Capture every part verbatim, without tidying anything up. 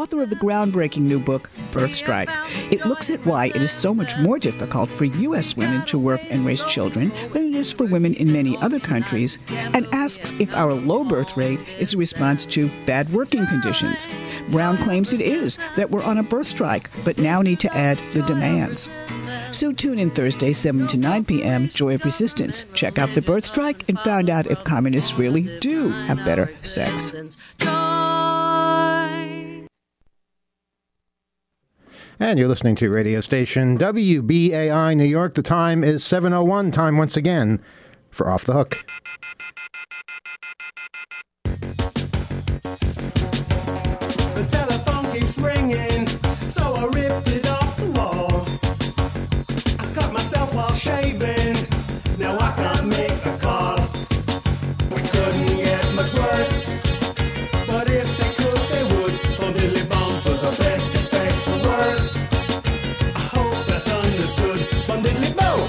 author of the groundbreaking new book, Birth Strike. It looks at why it is so much more difficult for U S women to work and raise children than it is for women in many other countries, and asks if our low birth rate is a response to bad working conditions. Brown claims it is, that we're on a birth strike, but now need to add the demands. So tune in Thursday, seven to nine p.m., Joy of Resistance. Check out the birth strike and find out if communists really do have better sex. And you're listening to radio station W B A I New York. The time is seven oh one. Time once again for Off the Hook. The telephone keeps ringing, so I ripped it off the wall. I cut myself while shaving, now I can't make a call. We couldn't get much worse, but if they could, they would. Bum diddly bum for the best, expect the worst. I hope that's understood. Bum diddly bum.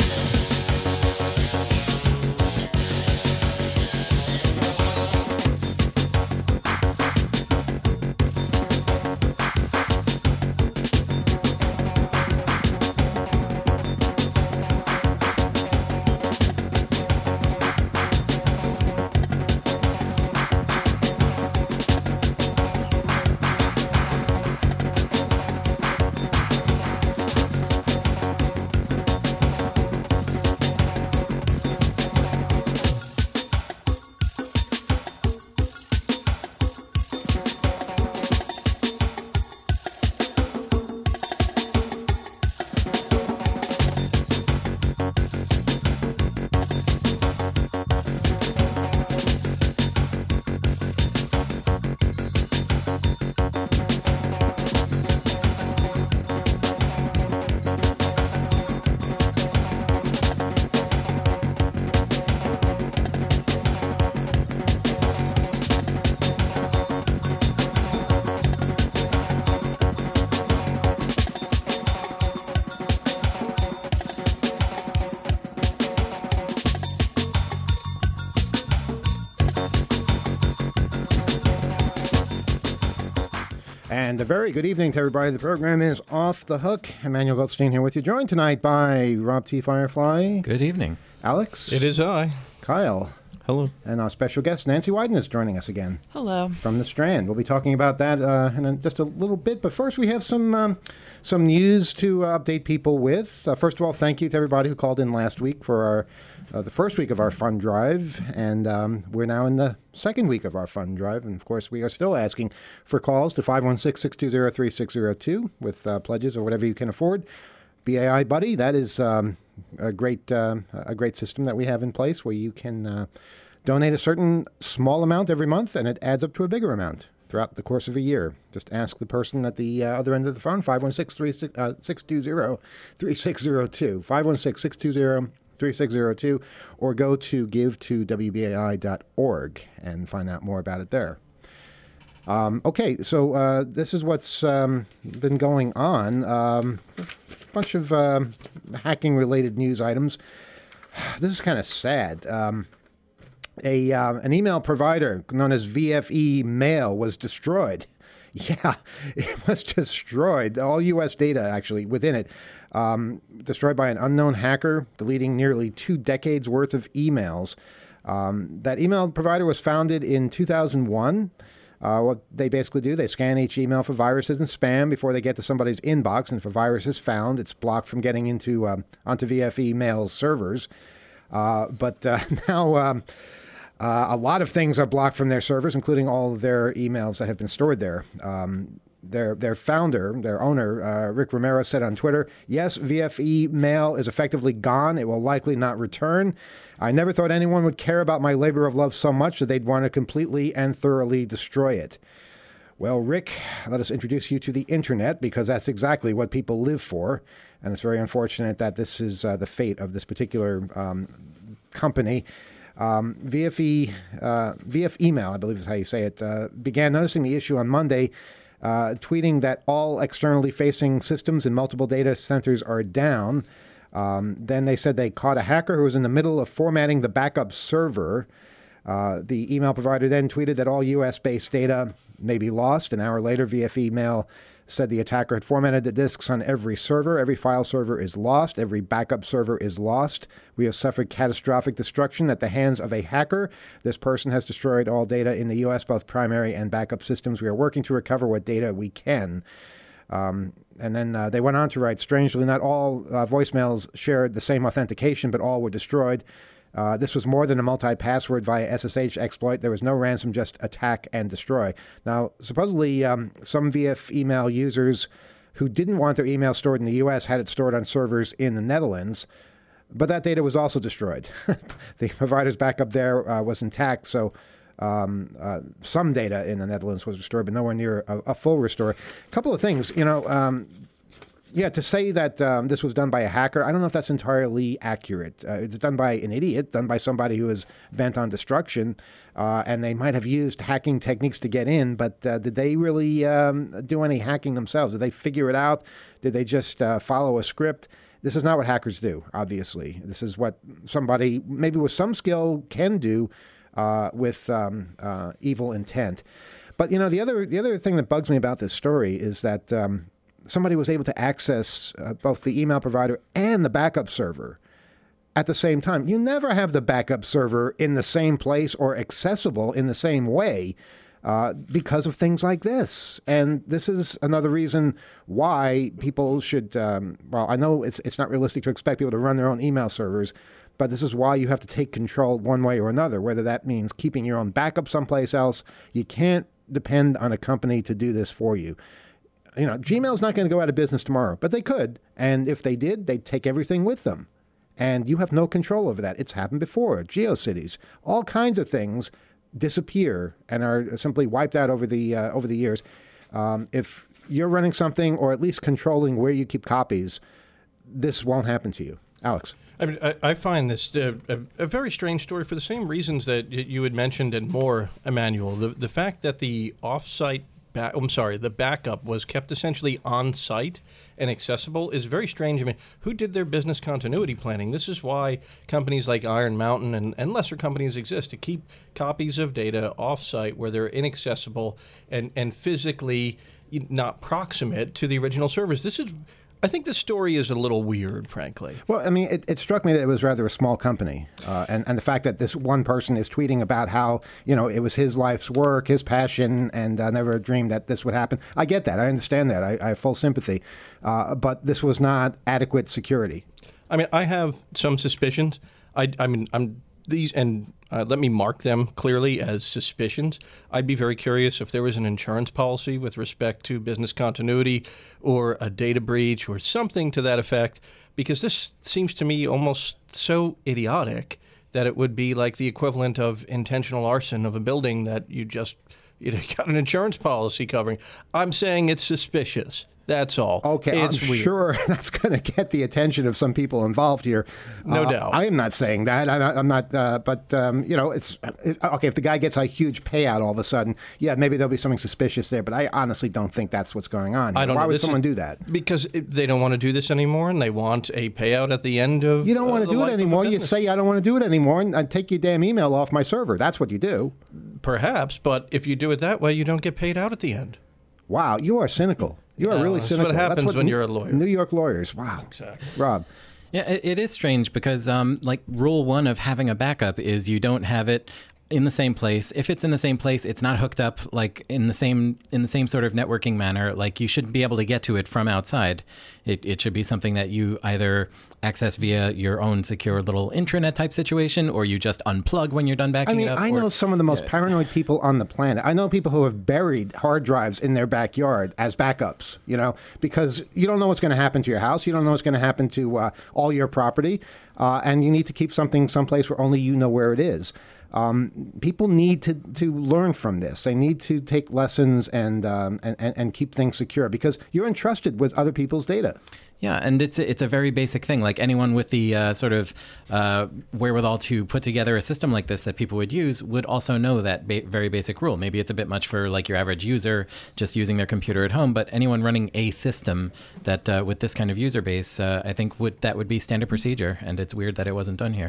And a very good evening to everybody. The program is Off the Hook. Emmanuel Goldstein here with you, joined tonight by Rob T. Firefly. Good evening. Alex. It is I. Kyle. Hello. And our special guest, Nancy Wyden, is joining us again. Hello. From the Strand. We'll be talking about that uh, in a, just a little bit. But first, we have some um, some news to uh, update people with. Uh, first of all, thank you to everybody who called in last week for our uh, the first week of our fund drive. And um, we're now in the second week of our fund drive. And, of course, we are still asking for calls to five one six, six two zero, three six zero two with uh, pledges or whatever you can afford. B A I Buddy, that is um, a great uh, a great system that we have in place where you can uh, donate a certain small amount every month, and it adds up to a bigger amount throughout the course of a year. Just ask the person at the uh, other end of the phone, five one six, six two zero, three six zero two, five one six, six two zero, three six zero two, or go to give to W B A I dot org and find out more about it there. Um, okay, so uh, this is what's um, been going on. Um, a bunch of um, hacking-related news items. This is kind of sad. Um, a uh, an email provider known as V F E Mail was destroyed. Yeah, it was destroyed. All U S data, actually, within it. Um, destroyed by an unknown hacker, deleting nearly two decades' worth of emails. Um, that email provider was founded in two thousand one. Uh, what they basically do, they scan each email for viruses and spam before they get to somebody's inbox. And if a virus is found, it's blocked from getting into um, onto V F E Mail's servers. Uh, but uh, now um, uh, a lot of things are blocked from their servers, including all of their emails that have been stored there. Um, their their founder, their owner, uh, Rick Romero, said on Twitter, "Yes, V F E Mail is effectively gone. It will likely not return. I never thought anyone would care about my labor of love so much that they'd want to completely and thoroughly destroy it." Well, Rick, let us introduce you to the internet, because that's exactly what people live for. And it's very unfortunate that this is uh, the fate of this particular um, company. Um, V F E, uh, V F Email, I believe is how you say it, uh, began noticing the issue on Monday, uh, tweeting that all externally facing systems in multiple data centers are down. Um, then they said they caught a hacker who was in the middle of formatting the backup server. Uh, the email provider then tweeted that all U S-based data may be lost. An hour later, V F email said the attacker had formatted the disks on every server. Every file server is lost. Every backup server is lost. We have suffered catastrophic destruction at the hands of a hacker. This person has destroyed all data in the U S, both primary and backup systems. We are working to recover what data we can. Um, and then uh, they went on to write, strangely, not all uh, voicemails shared the same authentication, but all were destroyed. Uh, this was more than a multi-password via S S H exploit. There was no ransom, just attack and destroy. Now, supposedly, um, some V F email users who didn't want their email stored in the U S had it stored on servers in the Netherlands, but that data was also destroyed. The provider's backup there uh, was intact, so um, uh, some data in the Netherlands was restored, but nowhere near a, a full restore. A couple of things, you know. Um, Yeah, to say that um, this was done by a hacker, I don't know if that's entirely accurate. Uh, it's done by an idiot, done by somebody who is bent on destruction, uh, and they might have used hacking techniques to get in, but uh, did they really um, do any hacking themselves? Did they figure it out? Did they just uh, follow a script? This is not what hackers do, obviously. This is what somebody, maybe with some skill, can do uh, with um, uh, evil intent. But, you know, the other, the other thing that bugs me about this story is that Um, somebody was able to access uh, both the email provider and the backup server at the same time. You never have the backup server in the same place or accessible in the same way uh, because of things like this. And this is another reason why people should, um, well, I know it's, it's not realistic to expect people to run their own email servers, but this is why you have to take control one way or another, whether that means keeping your own backup someplace else. You can't depend on a company to do this for you. You know, Gmail's not going to go out of business tomorrow, but they could. And if they did, they'd take everything with them. And you have no control over that. It's happened before. GeoCities, all kinds of things disappear and are simply wiped out over the uh, over the years. Um, if you're running something, or at least controlling where you keep copies, this won't happen to you. Alex. I mean, I, I find this uh, a, a very strange story for the same reasons that y- you had mentioned and more, Emmanuel. The, the fact that the off-site Ba- I'm sorry, the backup was kept essentially on site and accessible is very strange. I mean, who did their business continuity planning? This is why companies like Iron Mountain and, and lesser companies exist, to keep copies of data off site where they're inaccessible and, and physically not proximate to the original servers. This is, I think this story is a little weird, frankly. Well, I mean, it, it struck me that it was rather a small company. Uh, and, and the fact that this one person is tweeting about how, you know, it was his life's work, his passion, and uh, never dreamed that this would happen. I get that. I understand that. I, I have full sympathy. Uh, but this was not adequate security. I mean, I have some suspicions. I, I mean, I'm these, and uh, let me mark them clearly as suspicions. I'd be very curious if there was an insurance policy with respect to business continuity or a data breach or something to that effect, because this seems to me almost so idiotic that it would be like the equivalent of intentional arson of a building that you just you know, got an insurance policy covering. I'm saying it's suspicious. That's all. Okay, it's I'm weird. sure that's going to get the attention of some people involved here. No uh, doubt. I am not saying that. I, I'm not. Uh, but um, you know, it's it, okay if the guy gets a huge payout all of a sudden. Yeah, maybe there'll be something suspicious there. But I honestly don't think that's what's going on here. I don't Why know. would This someone is, do that? Because it, they don't want to do this anymore, and they want a payout at the end of. You don't uh, want to the do life it of a anymore. You business. say I don't want to do it anymore, and I take your damn email off my server. That's what you do. Perhaps, but if you do it that way, you don't get paid out at the end. Wow, you are cynical. You are Yeah, really that's cynical. what happens what when New- you're a lawyer. New York lawyers. Wow. Exactly. Rob. Yeah, it, it is strange because, um, like, rule one of having a backup is you don't have it in the same place. If it's in the same place, it's not hooked up like in the same in the same sort of networking manner. Like you shouldn't be able to get to it from outside. It it should be something that you either access via your own secure little intranet type situation, or you just unplug when you're done backing I mean, it up. I or- know some of the most paranoid people on the planet. I know people who have buried hard drives in their backyard as backups, you know, because you don't know what's going to happen to your house. You don't know what's going to happen to uh, all your property. Uh, and you need to keep something someplace where only you know where it is. Um, people need to, to learn from this. They need to take lessons and, um, and, and, and keep things secure because you're entrusted with other people's data. Yeah, and it's a, it's a very basic thing. Like anyone with the uh, sort of uh, wherewithal to put together a system like this that people would use would also know that ba- very basic rule. Maybe it's a bit much for like your average user just using their computer at home, but anyone running a system that uh, with this kind of user base, uh, I think would that would be standard procedure. And it's weird that it wasn't done here.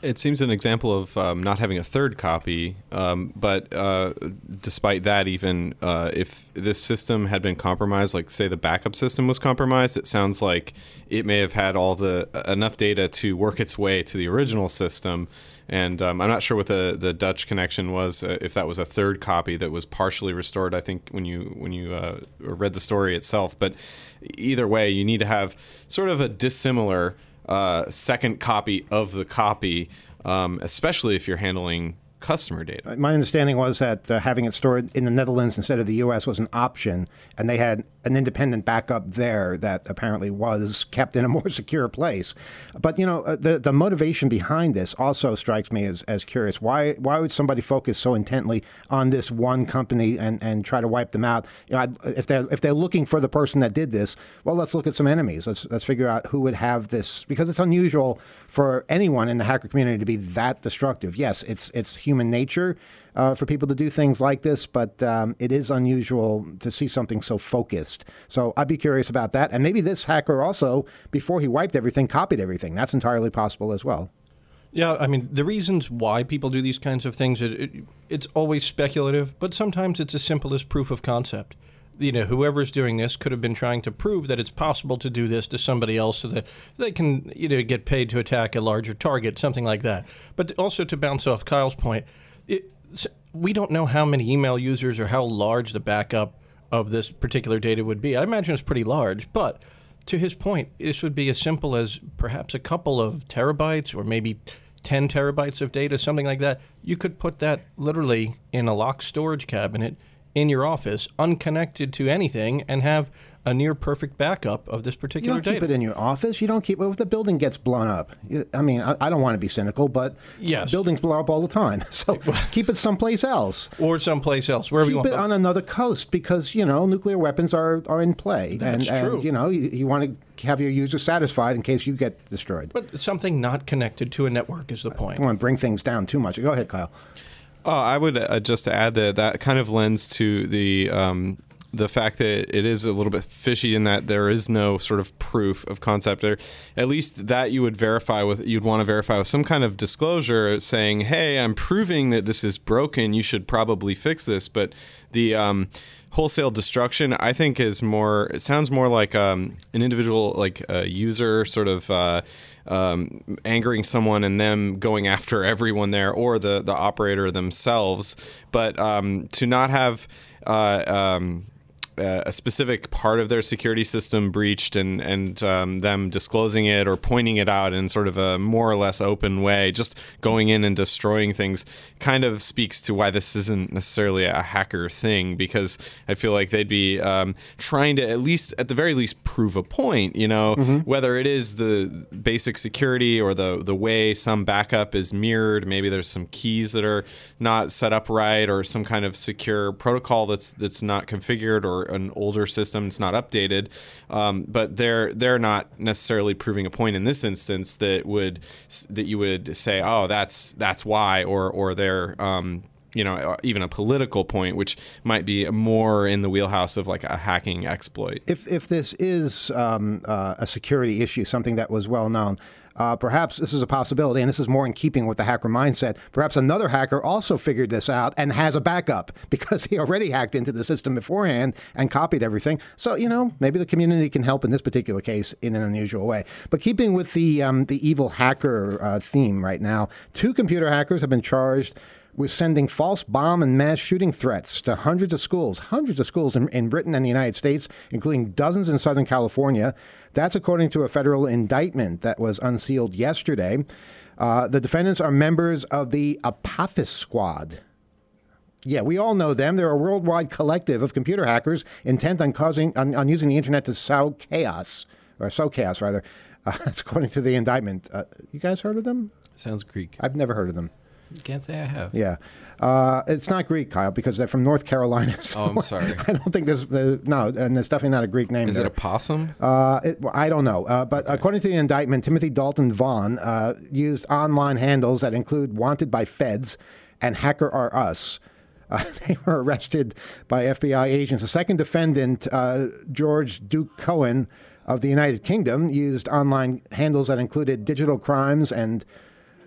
It seems an example of um, not having a third copy, um, but uh, despite that, even uh, if this system had been compromised, like say the backup system was compromised, it sounds like it may have had all the enough data to work its way to the original system. And um, I'm not sure what the, the Dutch connection was, uh, if that was a third copy that was partially restored, I think, when you when you uh, read the story itself. But either way, you need to have sort of a dissimilar uh, second copy of the copy, um, especially if you're handling customer data. My understanding was that uh, having it stored in the Netherlands instead of the U S was an option, and they had an independent backup there that apparently was kept in a more secure place. But, you know, uh, the the motivation behind this also strikes me as, as curious. Why why would somebody focus so intently on this one company and, and try to wipe them out? You know, I'd, if they're if they're looking for the person that did this, well, let's look at some enemies. Let's let's figure out who would have this, because it's unusual for anyone in the hacker community to be that destructive. Yes, it's it's human nature uh, for people to do things like this, but um, it is unusual to see something so focused. So I'd be curious about that. And maybe this hacker also, before he wiped everything, copied everything. That's entirely possible as well. Yeah, I mean, the reasons why people do these kinds of things, it, it, it's always speculative, but sometimes it's as simple as proof of concept. You know, whoever's doing this could have been trying to prove that it's possible to do this to somebody else so that they can, you know, get paid to attack a larger target, something like that. But also to bounce off Kyle's point, it, we don't know how many email users or how large the backup of this particular data would be. I imagine it's pretty large, but to his point, this would be as simple as perhaps a couple of terabytes or maybe ten terabytes of data, something like that. You could put that literally in a locked storage cabinet in your office, unconnected to anything, and have a near perfect backup of this particular data. You don't data. keep it in your office. You don't keep it if the building gets blown up. You, I mean, I, I don't want to be cynical, but yes. buildings blow up all the time. So keep it someplace else. Or someplace else, wherever you Keep want. it on another coast, because, you know, nuclear weapons are, are in play. That's and, true. And, you know, you, you want to have your users satisfied in case you get destroyed. But something not connected to a network is the point. I don't want to bring things down too much. Go ahead, Kyle. Oh, I would uh, just add that that kind of lends to the um, the fact that it is a little bit fishy in that there is no sort of proof of concept, or at least that you would verify with. You'd want to verify with some kind of disclosure saying, "Hey, I'm proving that this is broken. You should probably fix this." But the um, wholesale destruction, I think, is more. It sounds more like um, an individual, like a user, sort of. Uh, Um, angering someone and them going after everyone there, or the, the operator themselves. But um, to not have uh, um, a specific part of their security system breached and, and um, them disclosing it or pointing it out in sort of a more or less open way, just going in and destroying things, kind of speaks to why this isn't necessarily a hacker thing, because I feel like they'd be um, trying to at least, at the very least, prove a point, you know, mm-hmm. whether it is the basic security or the, the way some backup is mirrored. Maybe there's some keys that are not set up right, or some kind of secure protocol that's that's not configured, or an older system that's not updated, um, but they're they're not necessarily proving a point in this instance that would that you would say, oh, that's that's why, or or they're um, you know, even a political point, which might be more in the wheelhouse of like a hacking exploit. If if this is um, uh, a security issue, something that was well known. Uh, perhaps this is a possibility, and this is more in keeping with the hacker mindset. Perhaps another hacker also figured this out and has a backup because he already hacked into the system beforehand and copied everything. So, you know, maybe the community can help in this particular case in an unusual way. But keeping with the um, the evil hacker uh, theme right now, two computer hackers have been charged with sending false bomb and mass shooting threats to hundreds of schools, hundreds of schools in, in Britain and the United States, including dozens in Southern California. That's according to a federal indictment that was unsealed yesterday. Uh, the defendants are members of the Apophis Squad. Yeah, we all know them. They're a worldwide collective of computer hackers intent on causing on, on using the internet to sow chaos, or sow chaos rather. Uh, that's according to the indictment. Uh, you guys heard of them? Sounds Greek. I've never heard of them. You can't say I have. Yeah. Uh, it's not Greek, Kyle, because they're from North Carolina. So oh, I'm sorry. I don't think there's, uh, no, and it's definitely not a Greek name. Is there. it a possum? Uh, it, well, I don't know. Uh, but okay. According to the indictment, Timothy Dalton Vaughn uh, used online handles that include Wanted by Feds and Hacker Are Us. Uh, they were arrested by F B I agents. The second defendant, uh, George Duke Cohen of the United Kingdom, used online handles that included Digital Crimes and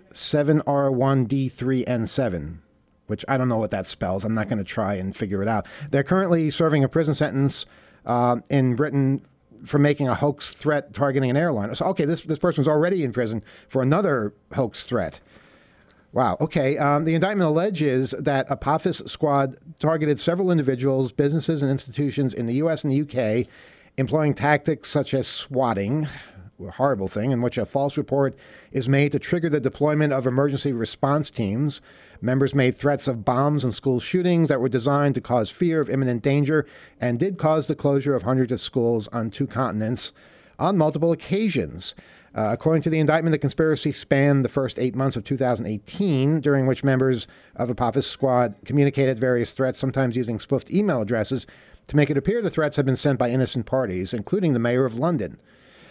seven R one D three N seven, which I don't know what that spells. I'm not going to try and figure it out. They're currently serving a prison sentence uh, in Britain for making a hoax threat targeting an airline. So, okay, this, this person was already in prison for another hoax threat. Wow. Okay. Um, the indictment alleges that Apophis Squad targeted several individuals, businesses, and institutions in the U S and the U K, employing tactics such as swatting, a horrible thing, in which a false report is made to trigger the deployment of emergency response teams. Members made threats of bombs and school shootings that were designed to cause fear of imminent danger and did cause the closure of hundreds of schools on two continents on multiple occasions. Uh, according to the indictment, the conspiracy spanned the first eight months of two thousand eighteen, during which members of Apophis Squad communicated various threats, sometimes using spoofed email addresses, to make it appear the threats had been sent by innocent parties, including the mayor of London.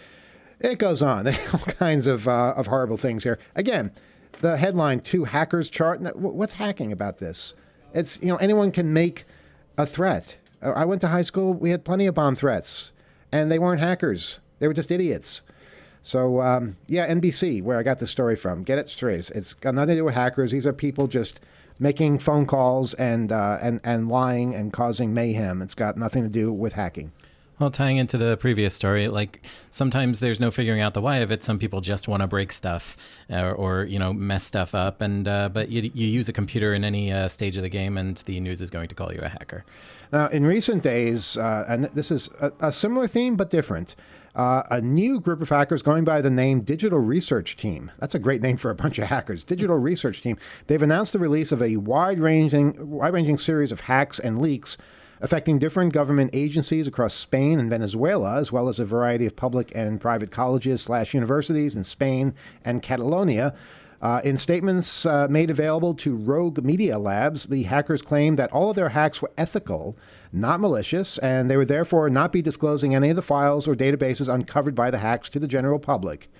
It goes on. There are all kinds of, uh, of horrible things here. Again, the headline, two hackers chart. What's hacking about this? It's, you know, anyone can make a threat. I went to high school. We had plenty of bomb threats, and they weren't hackers. They were just idiots. So, um, yeah, N B C, where I got the story from. Get it straight. It's, it's got nothing to do with hackers. These are people just making phone calls and, uh, and, and lying and causing mayhem. It's got nothing to do with hacking. Well, tying into the previous story, like sometimes there's no figuring out the why of it. Some people just want to break stuff or, or you know, mess stuff up. And uh, but you, you use a computer in any uh, stage of the game and the news is going to call you a hacker. Now, in recent days, uh, and this is a, a similar theme but different, uh, a new group of hackers going by the name Digital Research Team. That's a great name for a bunch of hackers. Digital Research Team. They've announced the release of a wide-ranging, wide-ranging series of hacks and leaks affecting different government agencies across Spain and Venezuela, as well as a variety of public and private colleges slash universities in Spain and Catalonia. Uh, in statements uh, made available to Rogue Media Labs, the hackers claimed that all of their hacks were ethical, not malicious, and they would therefore not be disclosing any of the files or databases uncovered by the hacks to the general public.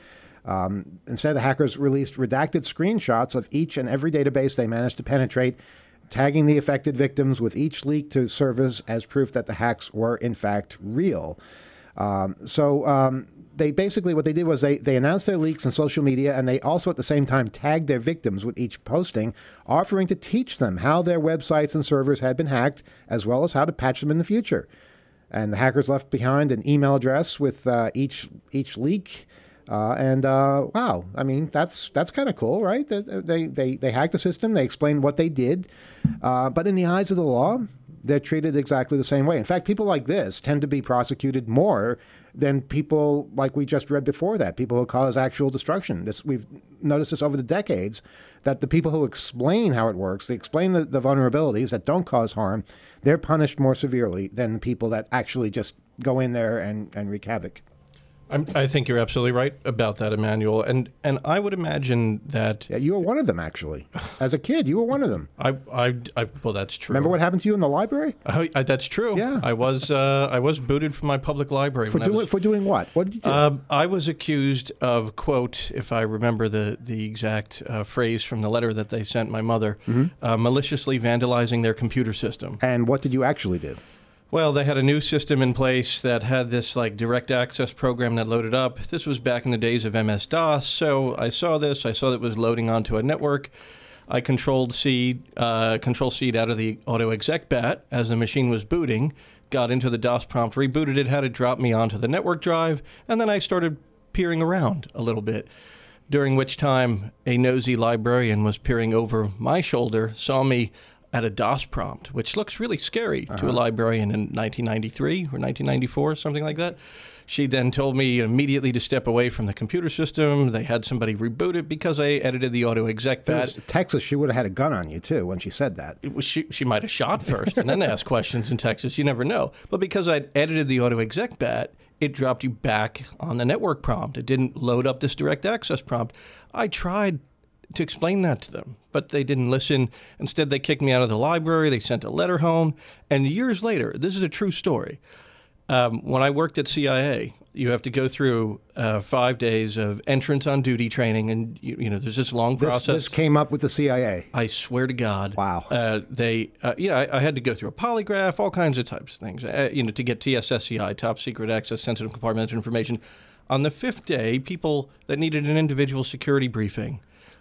Um, instead, the hackers released redacted screenshots of each and every database they managed to penetrate, tagging the affected victims with each leak to serve as proof that the hacks were, in fact, real. Um, so um, they basically, what they did was they, they announced their leaks on social media, and they also at the same time tagged their victims with each posting, offering to teach them how their websites and servers had been hacked, as well as how to patch them in the future. And the hackers left behind an email address with uh, each each leak. Uh, and uh, wow, I mean, that's that's kind of cool, right? They, they they hacked the system. They explained what they did. Uh, but in the eyes of the law, they're treated exactly the same way. In fact, people like this tend to be prosecuted more than people like we just read before that, people who cause actual destruction. This, we've noticed this over the decades, that the people who explain how it works, they explain the, the vulnerabilities that don't cause harm, they're punished more severely than the people that actually just go in there and, and wreak havoc. I'm, I think you're absolutely right about that, Emmanuel. And and I would imagine that... Yeah, you were one of them, actually. As a kid, you were one of them. I, I, I well, that's true. Remember what happened to you in the library? Uh, I, that's true. Yeah. I was uh, I was booted from my public library. For, when doing, I was, for doing what? What did you do? Uh, I was accused of, quote, if I remember the, the exact uh, phrase from the letter that they sent my mother, mm-hmm. uh, maliciously vandalizing their computer system. And what did you actually do? Well, they had a new system in place that had this like direct access program that loaded up. This was back in the days of M S DOS. So I saw this. I saw that it was loading onto a network. I controlled C, uh, control C out of the auto exec bat as the machine was booting, got into the DOS prompt, rebooted it, had it drop me onto the network drive, and then I started peering around a little bit. During which time a nosy librarian was peering over my shoulder, saw me at a DOS prompt, which looks really scary uh-huh. to a librarian in nineteen ninety-three or nineteen ninety-four, something like that. She then told me immediately to step away from the computer system. They had somebody reboot it because I edited the auto exec bat. Texas, she would have had a gun on you, too, when she said that. It was, she she might have shot first and then asked questions in Texas. You never know. But because I'd edited the auto exec bat, it dropped you back on the network prompt. It didn't load up this direct access prompt. I tried to explain that to them, but they didn't listen. Instead, they kicked me out of the library. They sent a letter home. And years later, this is a true story. Um, when I worked at C I A, you have to go through uh, five days of entrance on duty training, and you, you know there's this long this, process. This came up with the C I A. I swear to God. Wow. Uh, they, uh, you know, I, I had to go through a polygraph, all kinds of types of things. Uh, you know, to get T S S C I, top secret access, sensitive compartmented information. On the fifth day, people that needed an individual security briefing.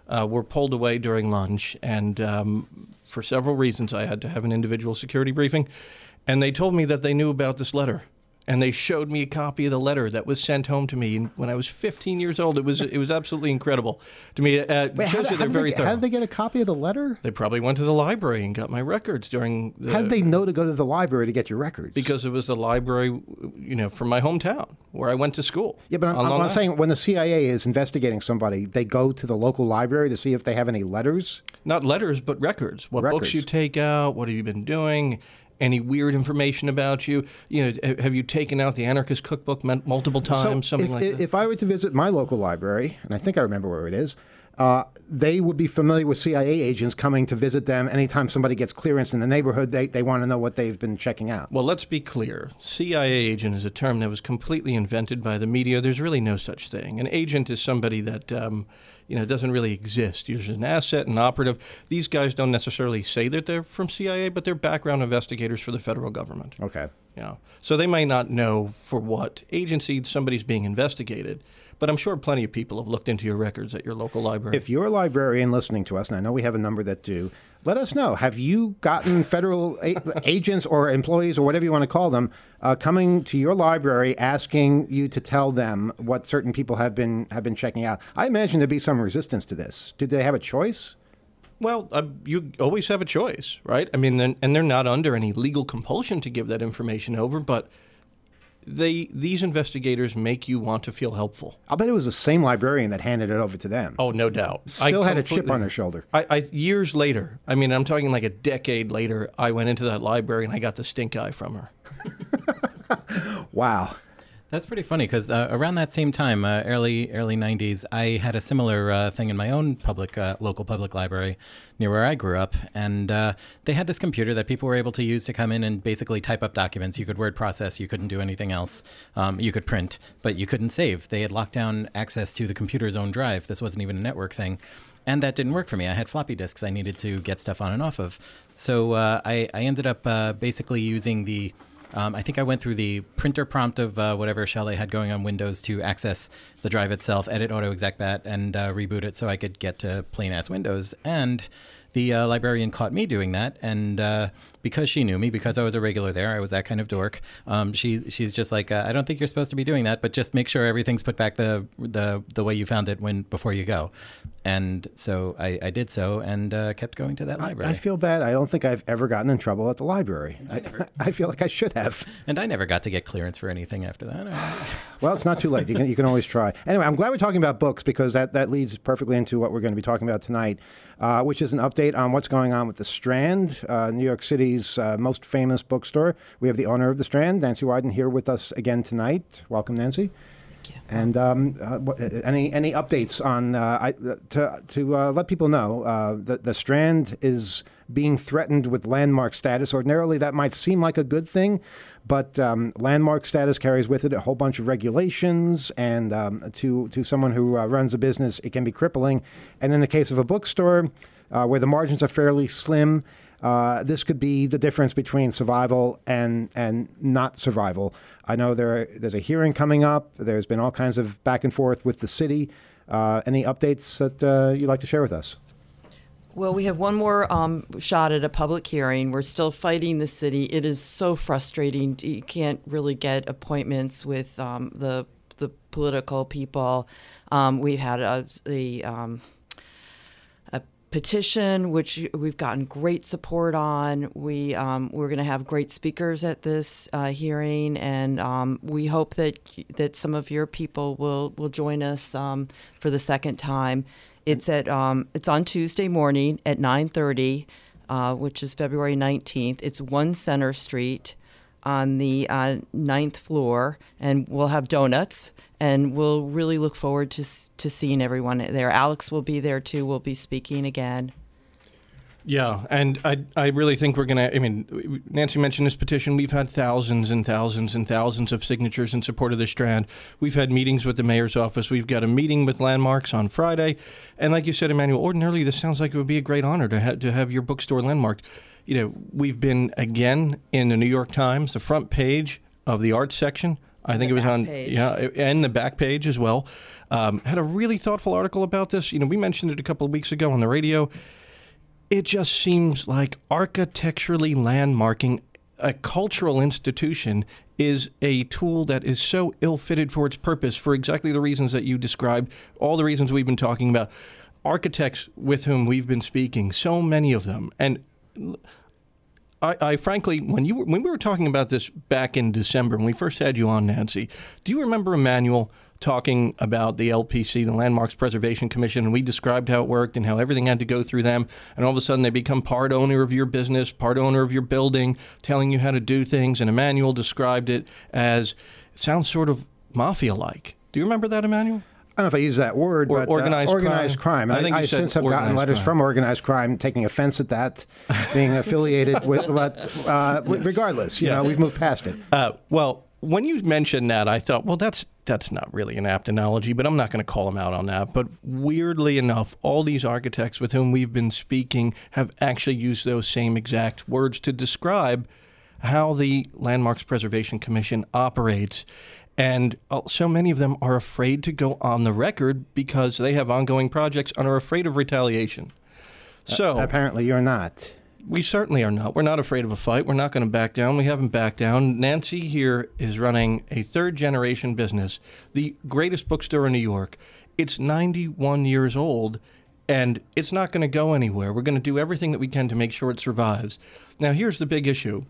uh, were pulled away during lunch, and um, for several reasons I had to have an individual security briefing, and they told me that they knew about this letter. And they showed me a copy of the letter that was sent home to me when I was fifteen years old. It was it was absolutely incredible to me. It uh, Wait, shows how, you they're how very did they, thorough. How did they get a copy of the letter? They probably went to the library and got my records during the... How did they know to go to the library to get your records? Because it was the library, you know, from my hometown where I went to school. Yeah, but I'm, on I'm, Long I'm Island. saying when the C I A is investigating somebody, they go to the local library to see if they have any letters? Not letters, but records. What Records. books you take out, what have you been doing, any weird information about you. You know, ha- have you taken out the Anarchist Cookbook men- multiple times, so something if, like if, that? if I were to visit my local library, and I think I remember where it is, uh, they would be familiar with C I A agents coming to visit them anytime somebody gets clearance in the neighborhood. They, they want to know what they've been checking out. Well, let's be clear. C I A agent is a term that was completely invented by the media. There's really no such thing. An agent is somebody that, um, you know, doesn't really exist. There's an asset, an operative. These guys don't necessarily say that they're from C I A, but they're background investigators for the federal government. Okay. You know, so they may not know for what agency somebody's being investigated, but I'm sure plenty of people have looked into your records at your local library. If you're a librarian listening to us, and I know we have a number that do, let us know. Have you gotten federal a- agents or employees or whatever you want to call them uh, coming to your library asking you to tell them what certain people have been have been checking out? I imagine there'd be some resistance to this. Did they have a choice? Well, uh, you always have a choice, right? I mean, they're- and they're not under any legal compulsion to give that information over, but they these investigators make you want to feel helpful. I'll bet it was the same librarian that handed it over to them. Oh, no doubt. Still I had a chip completely- on her shoulder. I, I years later, I mean, I'm talking like a decade later, I went into that library and I got the stink eye from her. Wow. That's pretty funny because uh, around that same time, uh, early early nineties, I had a similar uh, thing in my own public uh, local public library near where I grew up, and uh, they had this computer that people were able to use to come in and basically type up documents. You could word process, you couldn't do anything else. Um, you could print, but you couldn't save. They had locked down access to the computer's own drive. This wasn't even a network thing. And that didn't work for me. I had floppy disks I needed to get stuff on and off of. So uh, I, I ended up uh, basically using the Um, I think I went through the printer prompt of uh, whatever shell they had going on Windows to access the drive itself, edit AutoExecBat, and uh, reboot it so I could get to plain-ass Windows. And the uh, librarian caught me doing that, and uh, because she knew me, because I was a regular there, I was that kind of dork. Um, she she's just like, uh, I don't think you're supposed to be doing that, but just make sure everything's put back the the the way you found it when before you go. And so I, I did so, and uh, kept going to that library. I feel bad. I don't think I've ever gotten in trouble at the library. I, I feel like I should have. And I never got to get clearance for anything after that. Well, it's not too late. You can, you can always try. Anyway, I'm glad we're talking about books because that, that leads perfectly into what we're going to be talking about tonight, uh, which is an update on what's going on with The Strand, uh, New York City's uh, most famous bookstore. We have the owner of The Strand, Nancy Wyden, here with us again tonight. Welcome, Nancy. And um, uh, what, any any updates on uh, I, to to uh, let people know uh, that the Strand is being threatened with landmark status. Ordinarily, that might seem like a good thing, but um, landmark status carries with it a whole bunch of regulations, and um, to to someone who uh, runs a business, it can be crippling. And in the case of a bookstore, uh, where the margins are fairly slim, Uh, this could be the difference between survival and and not survival. I know there there's a hearing coming up. There's been all kinds of back and forth with the city. Uh, any updates that uh, you'd like to share with us? Well, we have one more um, shot at a public hearing. We're still fighting the city. It is so frustrating. You can't really get appointments with um, the the political people. Um, we've had a, a um, petition, which we've gotten great support on. We um, we're going to have great speakers at this uh, hearing, and um, we hope that that some of your people will will join us um, for the second time. It's at um, it's on Tuesday morning at nine thirty, uh, which is February nineteenth. It's one Center Street on the uh, ninth floor, and we'll have donuts. And we'll really look forward to to seeing everyone there. Alex will be there too. We'll be speaking again. Yeah, and I I really think we're going to, I mean, Nancy mentioned this petition. We've had thousands and thousands and thousands of signatures in support of the Strand. We've had meetings with the mayor's office. We've got a meeting with Landmarks on Friday. And like you said, Emmanuel, ordinarily this sounds like it would be a great honor to, ha- to have your bookstore landmarked. You know, we've been, again, in the New York Times, the front page of the arts section, I think the it was back on, page. yeah, and the back page as well. Um, had a really thoughtful article about this. You know, we mentioned it a couple of weeks ago on the radio. It just seems like architecturally landmarking a cultural institution is a tool that is so ill-fitted for its purpose for exactly the reasons that you described, all the reasons we've been talking about. Architects with whom we've been speaking, so many of them. And I, I frankly, when you were, when we were talking about this back in December, when we first had you on, Nancy, do you remember Emmanuel talking about the L P C, the Landmarks Preservation Commission, and we described how it worked and how everything had to go through them, and all of a sudden they become part owner of your business, part owner of your building, telling you how to do things, and Emmanuel described it as, it sounds sort of mafia-like. Do you remember that, Emmanuel? I don't know if I use that word, Or but organized uh, organized crime. crime. I think I, you I said since have gotten organized letters crime. from organized crime taking offense at that, being affiliated with, but uh, regardless, you Yeah. know, we've moved past it. Uh, well, when you mentioned that, I thought, well, that's that's not really an apt analogy, but I'm not going to call them out on that. But weirdly enough, all these architects with whom we've been speaking have actually used those same exact words to describe how the Landmarks Preservation Commission operates. And uh, so many of them are afraid to go on the record because they have ongoing projects and are afraid of retaliation. So Apparently you're not. we certainly are not. We're not afraid of a fight. We're not going to back down. We haven't backed down. Nancy here is running a third-generation business, the greatest bookstore in New York. It's ninety-one years old, and it's not going to go anywhere. We're going to do everything that we can to make sure it survives. Now, here's the big issue.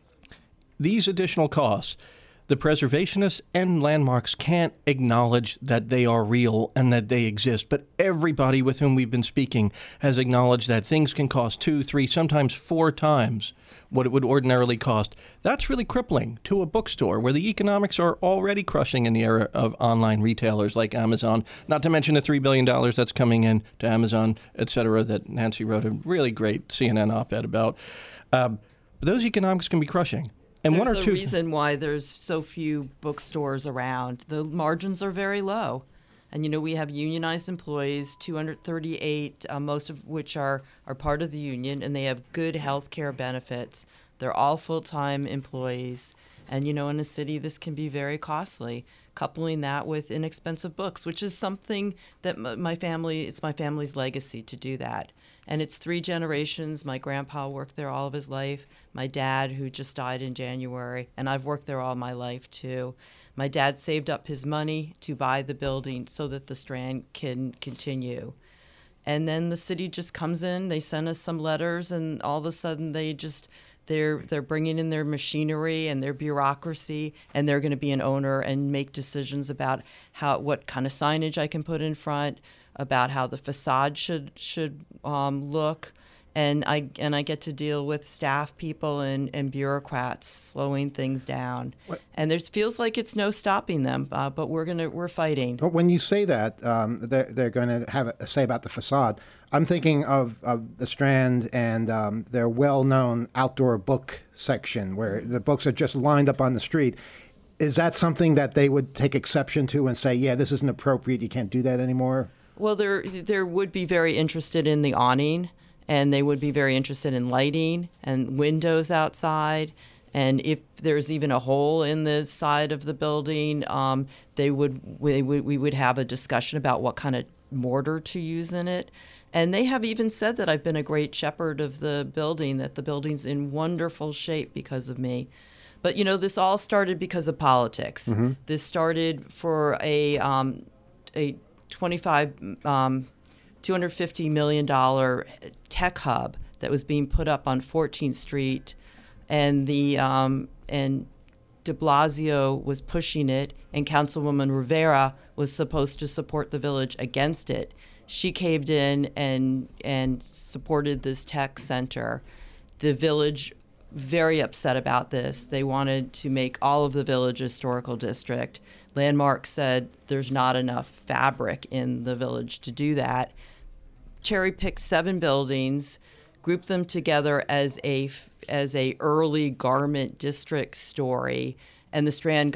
These additional costs, the preservationists and landmarks can't acknowledge that they are real and that they exist. But everybody with whom we've been speaking has acknowledged that things can cost two, three, sometimes four times what it would ordinarily cost. That's really crippling to a bookstore where the economics are already crushing in the era of online retailers like Amazon, not to mention the three billion dollars that's coming in to Amazon, et cetera, that Nancy wrote a really great C N N op-ed about. Um, but those economics can be crushing. And There's one or a two reason why there's so few bookstores around. The margins are very low. And, you know, we have unionized employees, two hundred thirty-eight, uh, most of which are, are part of the union, and they have good health care benefits. They're all full-time employees. And, you know, in a city, this can be very costly. Coupling that with inexpensive books, which is something that m- my family, it's my family's legacy to do that. And it's three generations. My grandpa worked there all of his life. My dad, who just died in January, and I've worked there all my life too. My dad saved up his money to buy the building so that the Strand can continue. And then the city just comes in, they send us some letters, and all of a sudden they just, they're they're bringing in their machinery and their bureaucracy, and they're going to be an owner and make decisions about how what kind of signage I can put in front, about how the facade should should um, look, and I and I get to deal with staff people and, and bureaucrats slowing things down, What? and it feels like it's no stopping them. Uh, but we're gonna we're fighting. But when you say that, um, they're, they're going to have a say about the facade. I'm thinking of, of the Strand and um, their well-known outdoor book section where the books are just lined up on the street. Is that something that they would take exception to and say, yeah, this isn't appropriate, you can't do that anymore? Well, they're they would be very interested in the awning, and they would be very interested in lighting and windows outside. And if there's even a hole in the side of the building, um, they would we, would we would have a discussion about what kind of mortar to use in it. And they have even said that I've been a great shepherd of the building, that the building's in wonderful shape because of me. But, you know, this all started because of politics. Mm-hmm. This started for a um, a twenty-five, um, two hundred fifty million dollars tech hub that was being put up on fourteenth Street, and the um, and de Blasio was pushing it, and Councilwoman Rivera was supposed to support the village against it. She caved in and and supported this tech center. The village, very upset about this. They wanted to make all of the village a historical district. Landmark said there's not enough fabric in the village to do that. Cherry picked seven buildings, grouped them together as a as a early garment district story, and the Strand got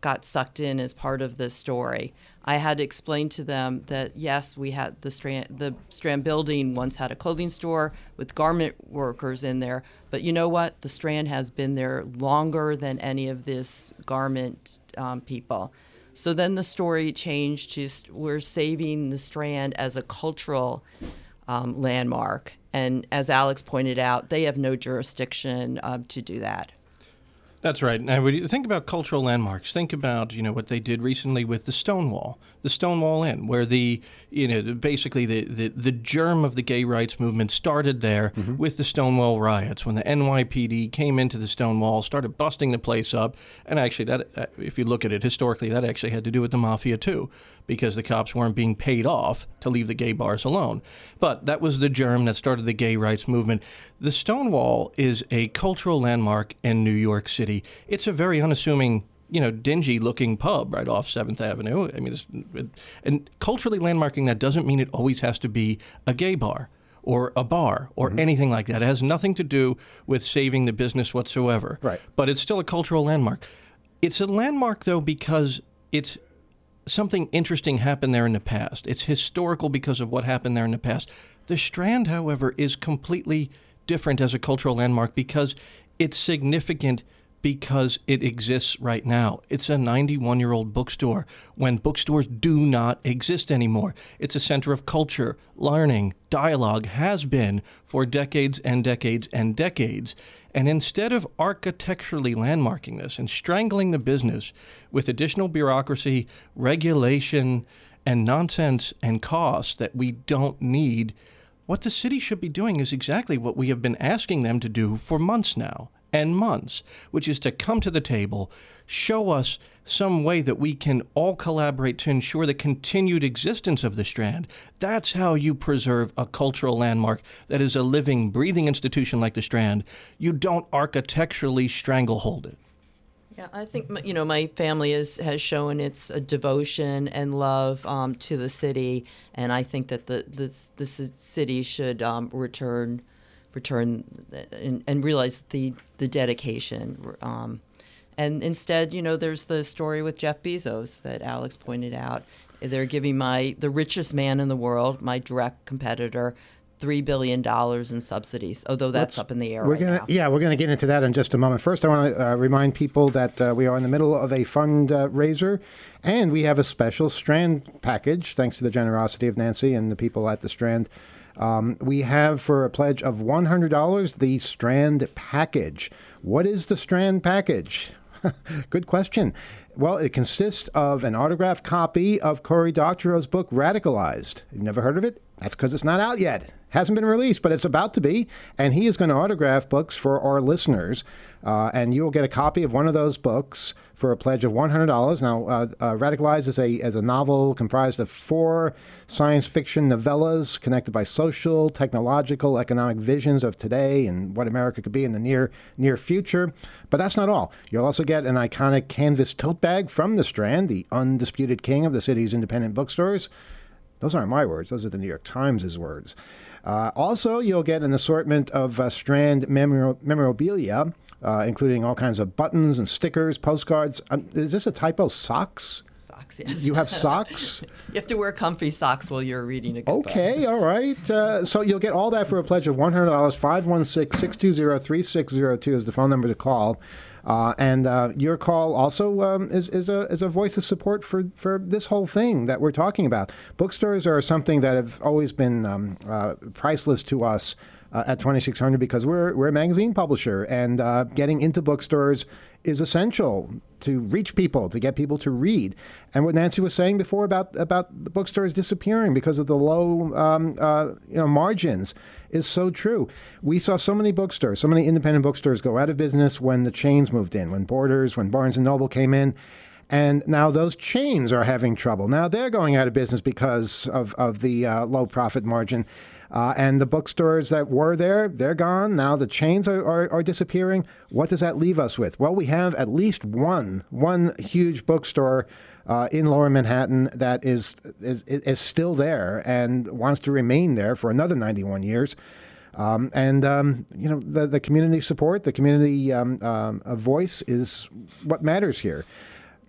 got sucked in as part of this story. I had to explain to them that yes, we had the Strand the Strand building once had a clothing store with garment workers in there, but you know what? The Strand has been there longer than any of this garment um, people. So then the story changed to we're saving the Strand as a cultural um, landmark, and as Alex pointed out, they have no jurisdiction uh, to do that. That's right. Now, when you think about cultural landmarks, think about, you know, what they did recently with the Stonewall, the Stonewall Inn, where the, you know, basically the, the, the germ of the gay rights movement started there mm-hmm. with the Stonewall riots, when the N Y P D came into the Stonewall, started busting the place up. And actually, that, uh, if you look at it historically, that actually had to do with the mafia, too, because the cops weren't being paid off to leave the gay bars alone. But that was the germ that started the gay rights movement. The Stonewall is a cultural landmark in New York City. It's a very unassuming, you know, dingy-looking pub right off seventh Avenue. I mean, it's, it, and culturally landmarking that doesn't mean it always has to be a gay bar or a bar or mm-hmm. anything like that. It has nothing to do with saving the business whatsoever. Right. But it's still a cultural landmark. It's a landmark, though, because it's something interesting happened there in the past. It's historical because of what happened there in the past. The Strand, however, is completely different as a cultural landmark because it's significant because it exists right now. It's a ninety-one-year-old bookstore when bookstores do not exist anymore. It's a center of culture, learning, dialogue, has been for decades and decades and decades. And instead of architecturally landmarking this and strangling the business with additional bureaucracy, regulation, and nonsense and costs that we don't need, what the city should be doing is exactly what we have been asking them to do for months now and months, which is to come to the table, show us some way that we can all collaborate to ensure the continued existence of the Strand. That's how you preserve a cultural landmark that is a living, breathing institution like the Strand. You don't architecturally stranglehold it. Yeah, I think, you know, my family is, has shown its uh, devotion and love um, to the city, and I think that the the, the city should um, return return and, and realize the, the dedication. Um, and instead, you know, there's the story with Jeff Bezos that Alex pointed out. They're giving my the richest man in the world, my direct competitor, three billion dollars in subsidies, although that's Let's, up in the air we're right gonna, now. Yeah, we're going to get into that in just a moment. First, I want to uh, remind people that uh, we are in the middle of a fundraiser, and we have a special Strand package, thanks to the generosity of Nancy and the people at the Strand. Um, we have, for a pledge of one hundred dollars, the Strand package. What is the Strand package? Good question. Well, it consists of an autographed copy of Cory Doctorow's book, Radicalized. You've never heard of it? That's because it's not out yet. Hasn't been released, but it's about to be. And he is going to autograph books for our listeners. Uh, and you will get a copy of one of those books for a pledge of one hundred dollars. Now, uh, uh, Radicalized is a, is a novel comprised of four science fiction novellas connected by social, technological, economic visions of today and what America could be in the near near future. But that's not all. You'll also get an iconic canvas tote bag from the Strand, the undisputed king of the city's independent bookstores. Those aren't my words. Those are the New York Times' words. Uh, also, you'll get an assortment of uh, Strand memor- memorabilia, uh, including all kinds of buttons and stickers, postcards. Um, is this a typo? Socks? Socks, yes. You have socks? You have to wear comfy socks while you're reading a good Okay, book. all right. Uh, so you'll get all that for a pledge of one hundred dollars. five one six, six two zero, three six zero two is the phone number to call. Uh, and uh, your call also um, is, is, a, is a voice of support for, for this whole thing that we're talking about. Bookstores are something that have always been um, uh, priceless to us uh, at twenty-six hundred because we're, we're a magazine publisher, and uh, getting into bookstores is essential to reach people, to get people to read. And what Nancy was saying before about, about the bookstores disappearing because of the low um, uh, you know, margins is so true. We saw so many bookstores, so many independent bookstores go out of business when the chains moved in, when Borders, when Barnes and Noble came in. And now those chains are having trouble. Now they're going out of business because of, of the uh, low profit margin. Uh, and the bookstores that were there, they're gone. Now the chains are, are, are disappearing. What does that leave us with? Well, we have at least one, one huge bookstore uh, in Lower Manhattan that is, is is still there and wants to remain there for another ninety-one years. Um, and, um, you know, the, the community support, the community um, um, voice is what matters here.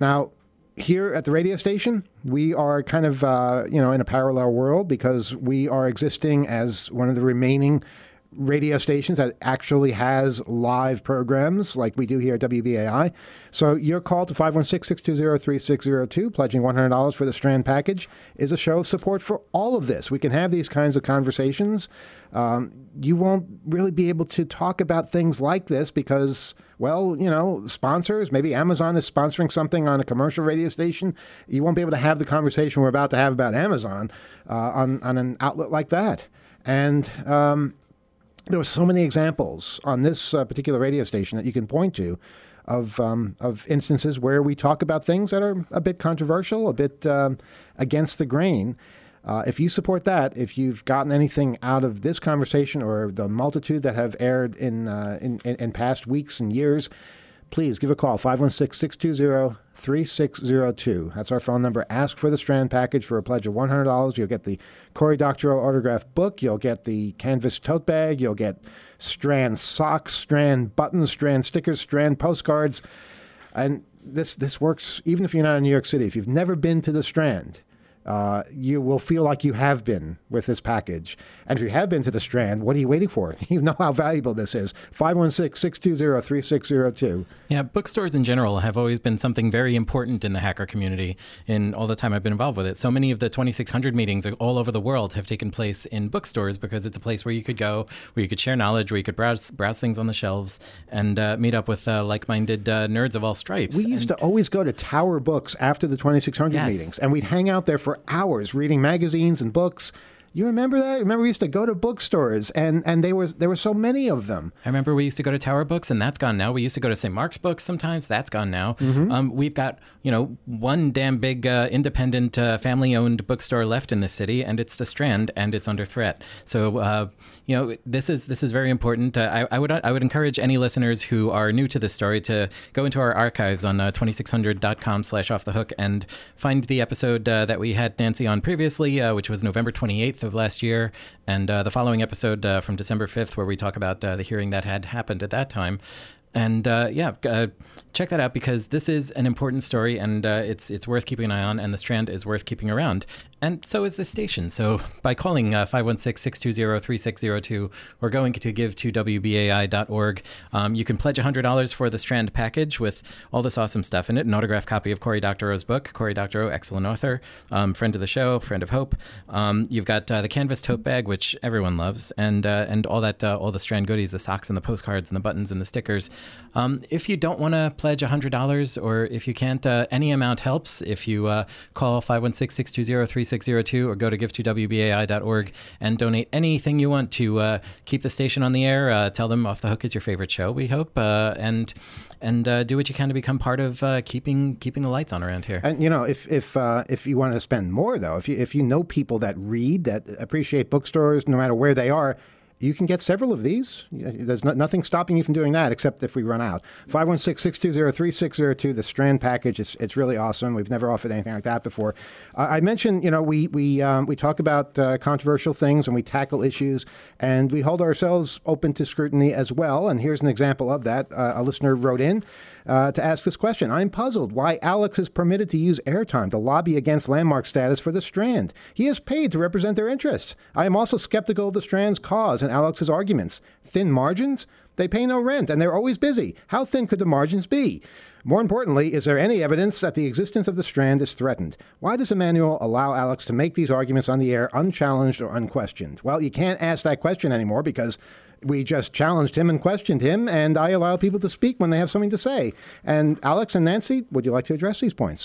Now, here at the radio station, we are kind of, uh, you know, in a parallel world because we are existing as one of the remaining radio stations that actually has live programs like we do here at W B A I. So your call to five one six, six two zero, three six zero two, pledging one hundred dollars for the Strand package, is a show of support for all of this. We can have these kinds of conversations. Um, you won't really be able to talk about things like this because, well, you know, sponsors, maybe Amazon is sponsoring something on a commercial radio station. You won't be able to have the conversation we're about to have about Amazon uh, on, on an outlet like that. And um, there were so many examples on this uh, particular radio station that you can point to of um, of instances where we talk about things that are a bit controversial, a bit um, against the grain. Uh, if you support that, if you've gotten anything out of this conversation or the multitude that have aired in uh, in, in, in past weeks and years, please give a call, five one six, six two zero, three six zero two. That's our phone number. Ask for the Strand package for a pledge of one hundred dollars. You'll get the Cory Doctorow autographed book. You'll get the canvas tote bag. You'll get Strand socks, Strand buttons, Strand stickers, Strand postcards. And this, this works even if you're not in New York City. If you've never been to the Strand, Uh, you will feel like you have been with this package. And if you have been to the Strand, what are you waiting for? You know how valuable this is. five one six, six two zero, three six zero two. Yeah, bookstores in general have always been something very important in the hacker community in all the time I've been involved with it. So many of the twenty-six hundred meetings all over the world have taken place in bookstores because it's a place where you could go, where you could share knowledge, where you could browse browse things on the shelves and uh, meet up with uh, like-minded uh, nerds of all stripes. We used and, to always go to Tower Books after the twenty-six hundred yes. meetings, and we'd hang out there for hours reading magazines and books. You remember that? Remember we used to go to bookstores, and, and they was, there were so many of them. I remember we used to go to Tower Books, and that's gone now. We used to go to Saint Mark's Books sometimes. That's gone now. Mm-hmm. Um, we've got, you know, one damn big uh, independent uh, family-owned bookstore left in this city, and it's the Strand, and it's under threat. So, uh, you know, this is this is very important. Uh, I, I would I would encourage any listeners who are new to this story to go into our archives on uh, twenty-six hundred dot com slash off the hook and find the episode uh, that we had Nancy on previously, uh, which was November twenty-eighth of last year. And uh, the following episode uh, from December fifth, where we talk about uh, the hearing that had happened at that time. And uh, yeah, uh, check that out because this is an important story and uh, it's it's worth keeping an eye on, and the Strand is worth keeping around. And so is this station. So by calling uh, five one six, six two zero, three six zero two or going to give to W B A I dot org, um, you can pledge one hundred dollars for the Strand package with all this awesome stuff in it. An autographed copy of Cory Doctorow's book. Cory Doctorow, excellent author, um, friend of the show, friend of Hope. Um, you've got uh, the canvas tote bag, which everyone loves, and uh, and all that, uh, all the Strand goodies, the socks and the postcards and the buttons and the stickers. Um, if you don't want to pledge one hundred dollars, or if you can't, uh, any amount helps. If you uh, call five one six, six two zero, three six zero two or go to give to W B A I dot org and donate anything you want to uh, keep the station on the air. Uh, tell them Off the Hook is your favorite show, we hope, uh, and and uh, do what you can to become part of uh, keeping keeping the lights on around here. And you know, if if uh, if you want to spend more, though, if you if you know people that read, that appreciate bookstores, no matter where they are, you can get several of these. There's no, nothing stopping you from doing that, except if we run out. five one six, six two zero, three six zero two, the Strand package. It's, it's really awesome. We've never offered anything like that before. Uh, I mentioned, you know, we we um, we talk about uh, controversial things and we tackle issues, and we hold ourselves open to scrutiny as well. And here's an example of that. Uh, a listener wrote in Uh, to ask this question. I'm puzzled why Alex is permitted to use airtime to lobby against landmark status for the Strand. He is paid to represent their interests. I am also skeptical of the Strand's cause and Alex's arguments. Thin margins? They pay no rent, and they're always busy. How thin could the margins be? More importantly, is there any evidence that the existence of the Strand is threatened? Why does Emmanuel allow Alex to make these arguments on the air unchallenged or unquestioned? Well, you can't ask that question anymore because we just challenged him and questioned him, and I allow people to speak when they have something to say. And Alex and Nancy, would you like to address these points?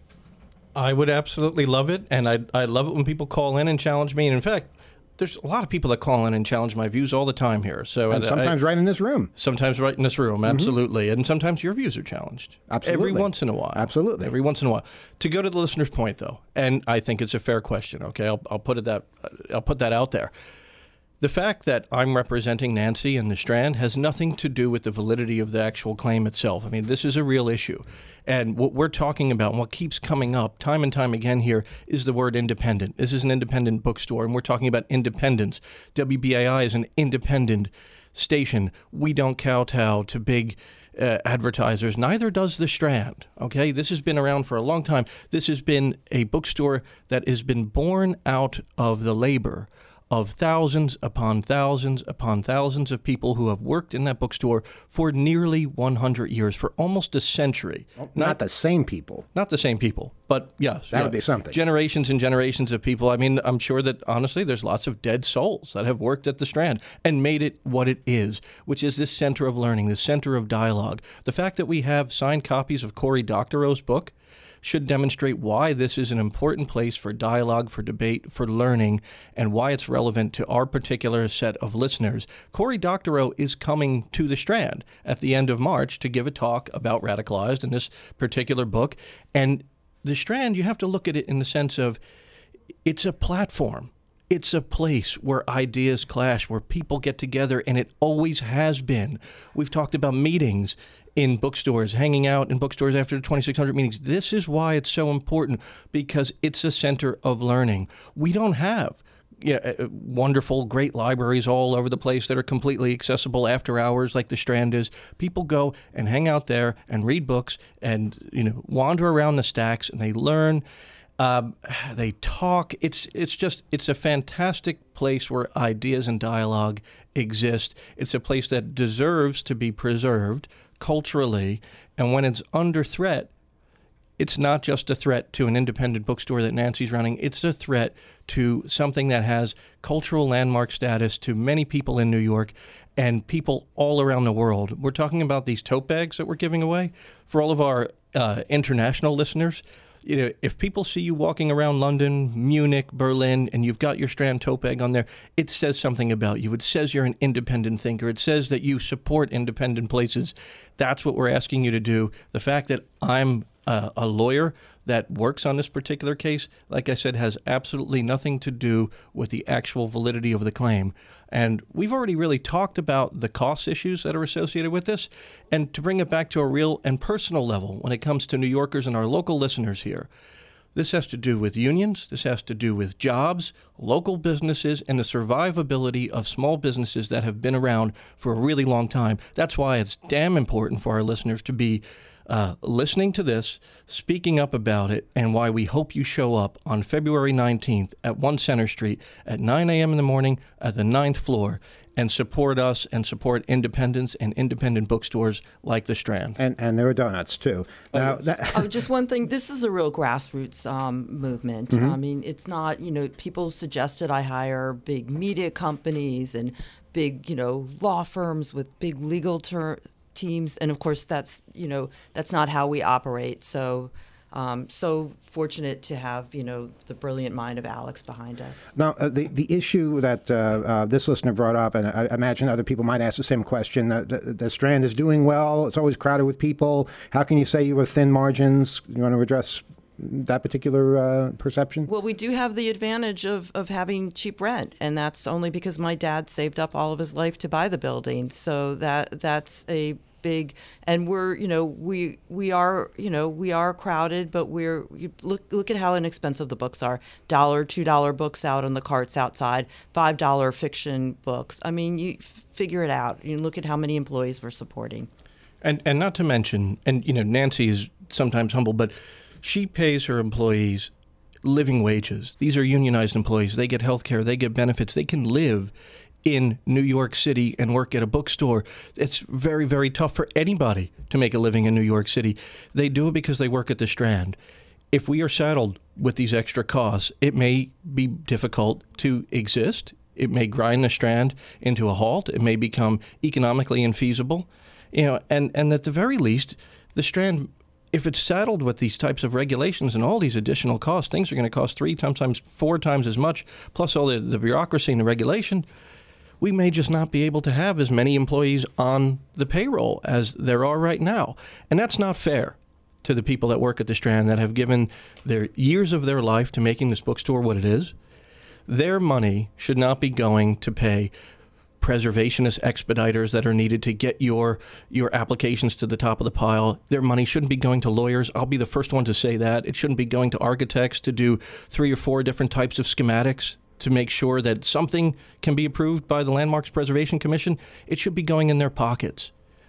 I would absolutely love it, and I I love it when people call in and challenge me. And in fact, there's a lot of people that call in and challenge my views all the time here. So and sometimes I, right in this room. Sometimes right in this room, absolutely. Mm-hmm. And sometimes your views are challenged. Absolutely. Every once in a while. Absolutely. Every once in a while. To go to the listener's point, though, and I think it's a fair question, okay? I'll, I'll put it that I'll put that out there. The fact that I'm representing Nancy and the Strand has nothing to do with the validity of the actual claim itself. I mean, this is a real issue. And what we're talking about and what keeps coming up time and time again here is the word independent. This is an independent bookstore, and we're talking about independence. W B A I is an independent station. We don't kowtow to big uh, advertisers. Neither does the Strand. Okay, this has been around for a long time. This has been a bookstore that has been born out of the labor of thousands upon thousands upon thousands of people who have worked in that bookstore for nearly one hundred years, for almost a century. Well, not, not the same people. Not the same people, but yes. That yeah. would be something. Generations and generations of people. I mean, I'm sure that, honestly, there's lots of dead souls that have worked at the Strand and made it what it is, which is this center of learning, this center of dialogue. The fact that we have signed copies of Cory Doctorow's book should demonstrate why this is an important place for dialogue, for debate, for learning, and why it's relevant to our particular set of listeners. Cory Doctorow is coming to the Strand at the end of March to give a talk about Radicalized in this particular book. And the Strand, you have to look at it in the sense of it's a platform. It's a place where ideas clash, where people get together, and it always has been. We've talked about meetings in bookstores, hanging out in bookstores after the twenty-six hundred meetings. This is why it's so important, because it's a center of learning. We don't have yeah, uh, wonderful, great libraries all over the place that are completely accessible after hours like the Strand is. People go and hang out there and read books and, you know, wander around the stacks, and they learn. Um, they talk. It's it's just it's a fantastic place where ideas and dialogue exist. It's a place that deserves to be preserved culturally, and when it's under threat, it's not just a threat to an independent bookstore that Nancy's running. It's a threat to something that has cultural landmark status to many people in New York and people all around the world. We're talking about these tote bags that we're giving away for all of our uh, international listeners. You know, if people see you walking around London, Munich, Berlin, and you've got your Strand tote bag on there, it says something about you. It says you're an independent thinker. It says that you support independent places. That's what we're asking you to do. The fact that I'm uh, a lawyer that works on this particular case, like I said, has absolutely nothing to do with the actual validity of the claim. And we've already really talked about the cost issues that are associated with this. And to bring it back to a real and personal level when it comes to New Yorkers and our local listeners here, this has to do with unions, this has to do with jobs, local businesses, and the survivability of small businesses that have been around for a really long time. That's why it's damn important for our listeners to be Uh, listening to this, speaking up about it, and why we hope you show up on February nineteenth at one Center Street at nine a.m. in the morning at the ninth floor and support us and support independents and independent bookstores like the Strand. And and there are donuts, too. Now, that, oh, just one thing. This is a real grassroots um, movement. Mm-hmm. I mean, it's not, you know, people suggested I hire big media companies and big, you know, law firms with big legal terms. Teams, and of course that's you know that's not how we operate. So um, so fortunate to have you know the brilliant mind of Alex behind us. Now uh, the the issue that uh, uh, this listener brought up, and I imagine other people might ask the same question. Uh, the, the Strand is doing well. It's always crowded with people. How can you say you have thin margins? You want to address that particular uh, perception? Well, we do have the advantage of, of having cheap rent, and that's only because my dad saved up all of his life to buy the building. So that that's a big, and we're you know we we are you know we are crowded, but we're you look look at how inexpensive the books are. Dollar, two dollar books out on the carts outside, five dollar fiction books. I mean, you figure it out. You look at how many employees we're supporting, and and not to mention, and you know Nancy is sometimes humble, but she pays her employees living wages. These are unionized employees. They get health care. They get benefits. They can live in New York City and work at a bookstore. It's very, very tough for anybody to make a living in New York City. They do it because they work at the Strand. If we are saddled with these extra costs, it may be difficult to exist. It may grind the Strand into a halt. It may become economically infeasible. You know, and, and at the very least, the Strand, if it's saddled with these types of regulations and all these additional costs, things are going to cost three times, times four times as much, plus all the, the bureaucracy and the regulation. We may just not be able to have as many employees on the payroll as there are right now. And that's not fair to the people that work at the Strand that have given their years of their life to making this bookstore what it is. Their money should not be going to pay preservationist expediters that are needed to get your your applications to the top of the pile. Their money shouldn't be going to lawyers. I'll be the first one to say that. It shouldn't be going to architects to do three or four different types of schematics to make sure that something can be approved by the Landmarks Preservation Commission. It should be going in their pockets.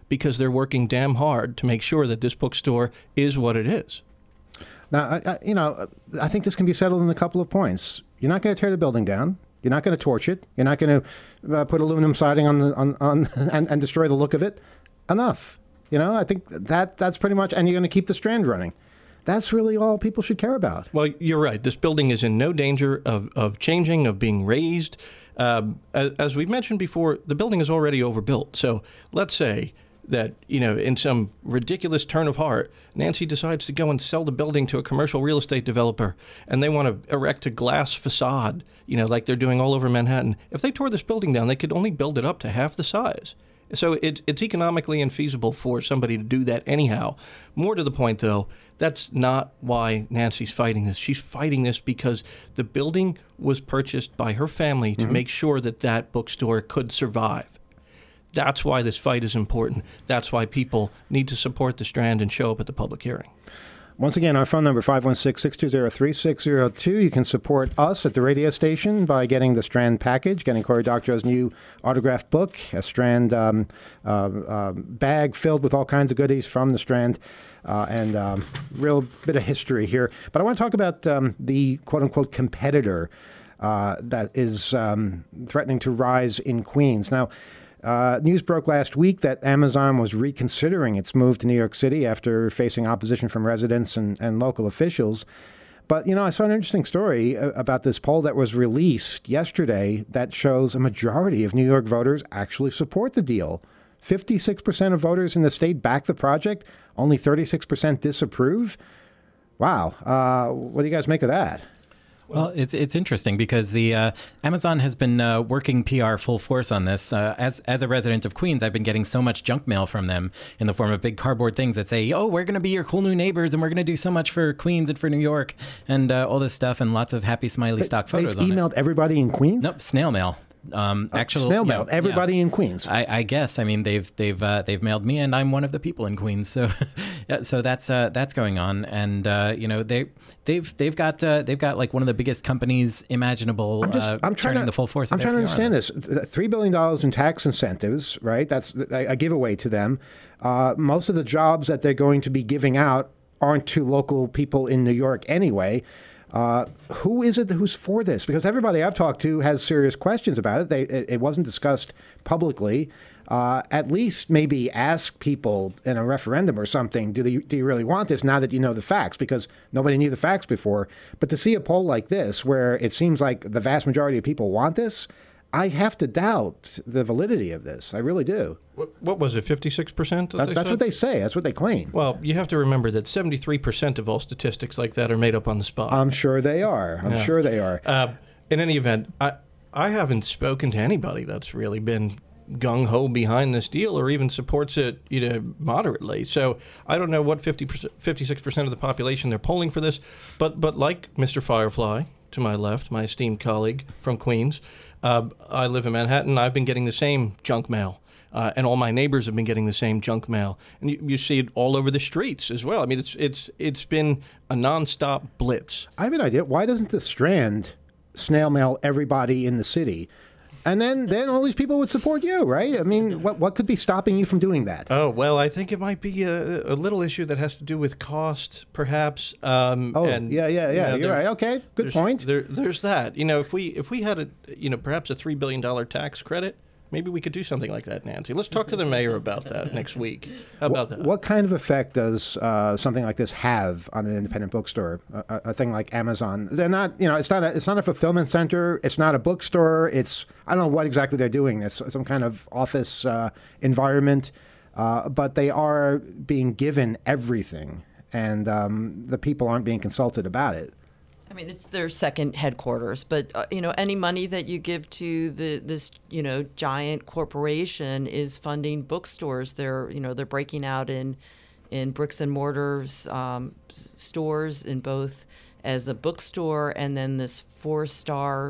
because they're working damn hard to make sure that this bookstore is what it is. Now, I, I, you know, I think this can be settled in a couple of points. You're not going to tear the building down. You're not going to torch it. You're not going to uh, put aluminum siding on the on, on and, and destroy the look of it. Enough. You know, I think that that's pretty much, and you're going to keep the Strand running. That's really all people should care about. Well, you're right. This building is in no danger of, of changing, of being razed. Um, as, as we've mentioned before, the building is already overbuilt. So let's say that, you know, in some ridiculous turn of heart, Nancy decides to go and sell the building to a commercial real estate developer, and they want to erect a glass facade, you know, like they're doing all over Manhattan. If they tore this building down, they could only build it up to half the size. So it, it's economically infeasible for somebody to do that anyhow. More to the point, though, that's not why Nancy's fighting this. She's fighting this because the building was purchased by her family to mm-hmm. make sure that that bookstore could survive. That's why this fight is important. That's why people need to support the Strand and show up at the public hearing. Once again, our phone number, five one six, six two zero, three six zero two. You can support us at the radio station by getting the Strand package, getting Cory Doctorow's new autographed book, a Strand um, uh, uh, bag filled with all kinds of goodies from the Strand, uh, and um, real bit of history here. But I want to talk about um, the quote-unquote competitor uh, that is um, threatening to rise in Queens. Now, Uh, news broke last week that Amazon was reconsidering its move to New York City after facing opposition from residents and, and local officials. But, you know, I saw an interesting story about this poll that was released yesterday that shows a majority of New York voters actually support the deal. fifty-six percent of voters in the state back the project, only thirty-six percent disapprove. Wow. Uh, what do you guys make of that? Well, it's it's interesting because the uh, Amazon has been uh, working P R full force on this. Uh, as as a resident of Queens, I've been getting so much junk mail from them in the form of big cardboard things that say, "Oh, we're going to be your cool new neighbors, and we're going to do so much for Queens and for New York, and uh, all this stuff," and lots of happy smiley stock photos. They've emailed on it. everybody in Queens. Nope, snail mail. Um, uh, actual snail you mail. know, Everybody yeah. in Queens. I, I guess. I mean, they've they've uh, they've mailed me, and I'm one of the people in Queens. So, yeah, so that's uh, that's going on, and uh, you know they they've they've got uh, they've got like one of the biggest companies imaginable. I'm just uh, I'm trying turning to the full force. I'm of trying to understand this. this. Three billion dollars in tax incentives, right? That's a, a giveaway to them. Uh, most of the jobs that they're going to be giving out aren't to local people in New York anyway. Uh, who is it who's for this? Because everybody I've talked to has serious questions about it. They, it, it wasn't discussed publicly. Uh, at least maybe ask people in a referendum or something, do, they, do you really want this now that you know the facts? Because nobody knew the facts before. But to see a poll like this, where it seems like the vast majority of people want this, I have to doubt the validity of this. I really do. What, what was it, fifty-six percent? That that's that's what they say. That's what they claim. Well, you have to remember that seventy-three percent of all statistics like that are made up on the spot. I'm sure they are. I'm yeah. sure they are. Uh, in any event, I, I haven't spoken to anybody that's really been gung-ho behind this deal or even supports it, you know, moderately. So I don't know what fifty percent, fifty-six percent of the population they're polling for this. But, but like Mister Firefly, to my left, my esteemed colleague from Queens, uh, I live in Manhattan. I've been getting the same junk mail. Uh, and all my neighbors have been getting the same junk mail, and you, you see it all over the streets as well. I mean, it's it's it's been a nonstop blitz. I have an idea. Why doesn't the Strand snail mail everybody in the city, and then then all these people would support you, right? I mean, what what could be stopping you from doing that? Oh well, I think it might be a, a little issue that has to do with cost, perhaps. Um, oh and, yeah, yeah, yeah. You know, You're right. Okay, good there's, point. There, there's that. You know, if we if we had a you know perhaps a three billion dollar tax credit. Maybe we could do something like that, Nancy. Let's talk to the mayor about that next week. How about what, that? What kind of effect does uh, something like this have on an independent bookstore? A, a thing like Amazon. They're not, you know, it's not a, it's not a fulfillment center. It's not a bookstore. It's, I don't know what exactly they're doing. This some kind of office uh, environment, uh, but they are being given everything, and um, the people aren't being consulted about it. I mean, it's their second headquarters, but uh, you know, any money that you give to the this you know giant corporation is funding bookstores. They're you know they're breaking out in in bricks and mortars um, stores in both as a bookstore and then this four star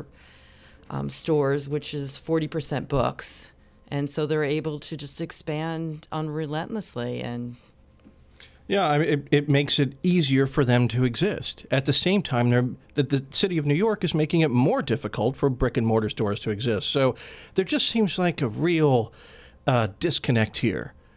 um, stores, which is forty percent books, and so they're able to just expand unrelentlessly and. Yeah, I mean, it, it makes it easier for them to exist. At the same time, they're, that the city of New York is making it more difficult for brick and mortar stores to exist. So there just seems like a real uh, disconnect here.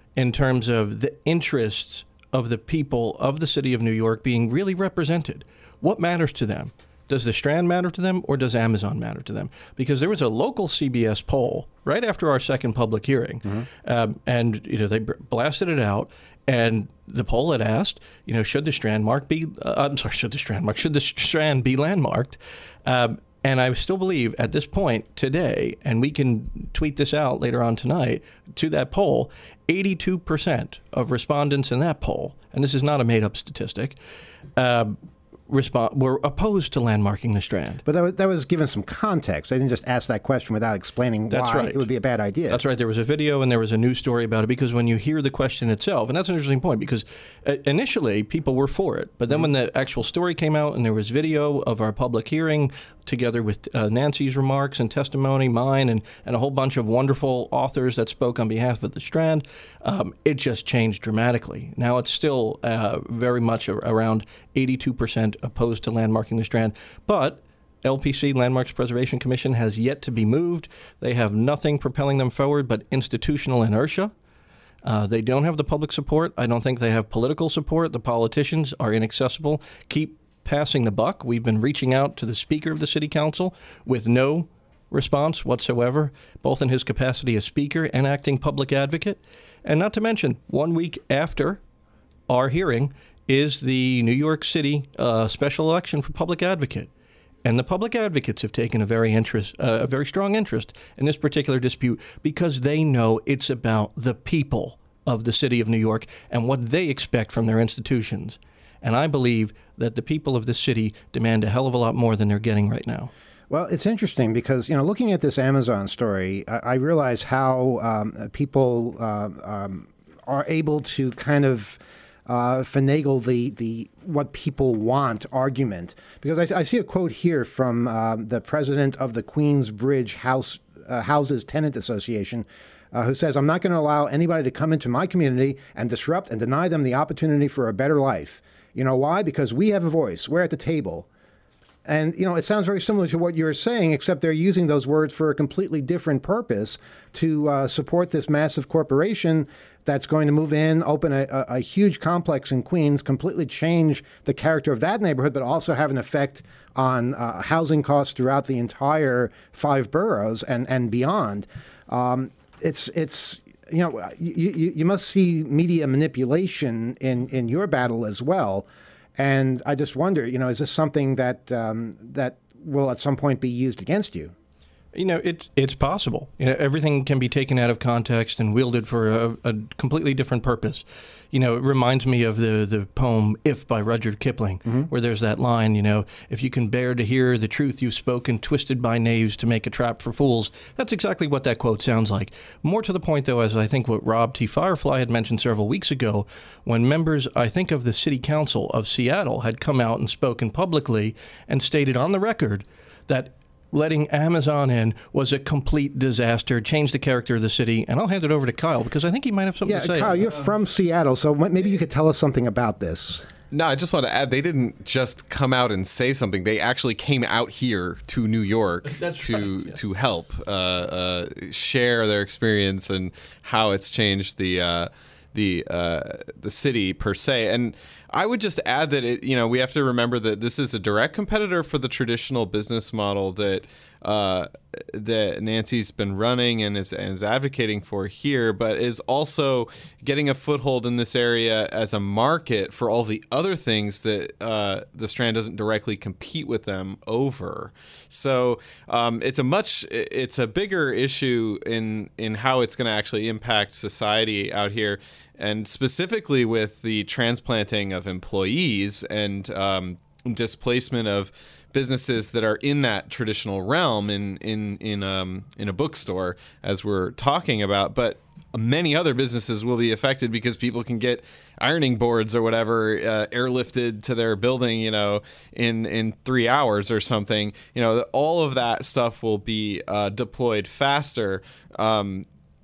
in terms of the interests of the people of the city of New York being really represented. What matters to them? Does the Strand matter to them, or does Amazon matter to them? Because there was a local C B S poll right after our second public hearing, mm-hmm. um, and you know they blasted it out. And the poll had asked, you know, should the Strand mark be? Uh, I'm sorry, should the Strand mark? Should the Strand be landmarked? Um, and I still believe at this point today, and we can tweet this out later on tonight, to that poll, eighty-two percent of respondents in that poll, and this is not a made-up statistic, uh, respond were opposed to landmarking the Strand. But that was, that was given some context. They didn't just ask that question without explaining That's why right. it would be a bad idea. That's right. There was a video and there was a news story about it, because when you hear the question itself, and that's an interesting point, because uh, initially people were for it, but then mm-hmm. when the actual story came out and there was video of our public hearing together with uh, Nancy's remarks and testimony, mine, and, and a whole bunch of wonderful authors that spoke on behalf of the Strand, um, it just changed dramatically. Now it's still uh, very much a, around eighty-two percent opposed to landmarking the Strand, but L P C, Landmarks Preservation Commission, has yet to be moved. They have nothing propelling them forward but institutional inertia. Uh, they don't have the public support. I don't think they have political support. The politicians are inaccessible. Keep passing the buck. We've been reaching out to the Speaker of the City Council with no response whatsoever, both in his capacity as Speaker and acting public advocate. And not to mention, one week after our hearing is the New York City uh, special election for public advocate. And the public advocates have taken a very interest, uh, a very strong interest in this particular dispute, because they know it's about the people of the city of New York and what they expect from their institutions. And I believe that the people of this city demand a hell of a lot more than they're getting right now. Well, it's interesting because, you know, looking at this Amazon story, I, I realize how um, people uh, um, are able to kind of Uh, finagle the the what people want argument, because I, I see a quote here from um, the president of the Queensbridge House uh, Houses Tenant Association, uh, who says, "I'm not going to allow anybody to come into my community and disrupt and deny them the opportunity for a better life. You know why? Because we have a voice. We're at the table." And, you know, it sounds very similar to what you were saying, except they're using those words for a completely different purpose to uh, support this massive corporation that's going to move in, open a, a, a huge complex in Queens, completely change the character of that neighborhood, but also have an effect on uh, housing costs throughout the entire five boroughs and, and beyond. Um, it's, it's you know, you, you, you must see media manipulation in, in your battle as well. And I just wonder, you know, is this something that um, that will at some point be used against you? You know, it's it's possible. You know, everything can be taken out of context and wielded for a, a completely different purpose. You know, it reminds me of the, the poem If by Rudyard Kipling, mm-hmm. where there's that line, you know, if you can bear to hear the truth you've spoken, twisted by knaves to make a trap for fools. That's exactly what that quote sounds like. More to the point, though, as I think what Rob T. Firefly had mentioned several weeks ago, when members, I think, of the City Council of Seattle had come out and spoken publicly and stated on the record that letting Amazon in was a complete disaster, changed the character of the city. And I'll hand it over to Kyle, because I think he might have something yeah, to say. Yeah, Kyle, you're from Seattle, so maybe you could tell us something about this. No, I just want to add, they didn't just come out and say something. They actually came out here to New York That's to right, yeah. to help uh, uh, share their experience and how it's changed the uh, the uh, the city per se. And I would just add that it, you know, we have to remember that this is a direct competitor for the traditional business model that uh, that Nancy's been running and is, and is advocating for here, but is also getting a foothold in this area as a market for all the other things that uh, the Strand doesn't directly compete with them over. So um, it's a much it's a bigger issue in in how it's going to actually impact society out here. And specifically with the transplanting of employees and um, displacement of businesses that are in that traditional realm in in in um, in a bookstore, as we're talking about, but many other businesses will be affected because people can get ironing boards or whatever uh, airlifted to their building, you know, in in three hours or something. You know, all of that stuff will be uh, deployed faster. Um,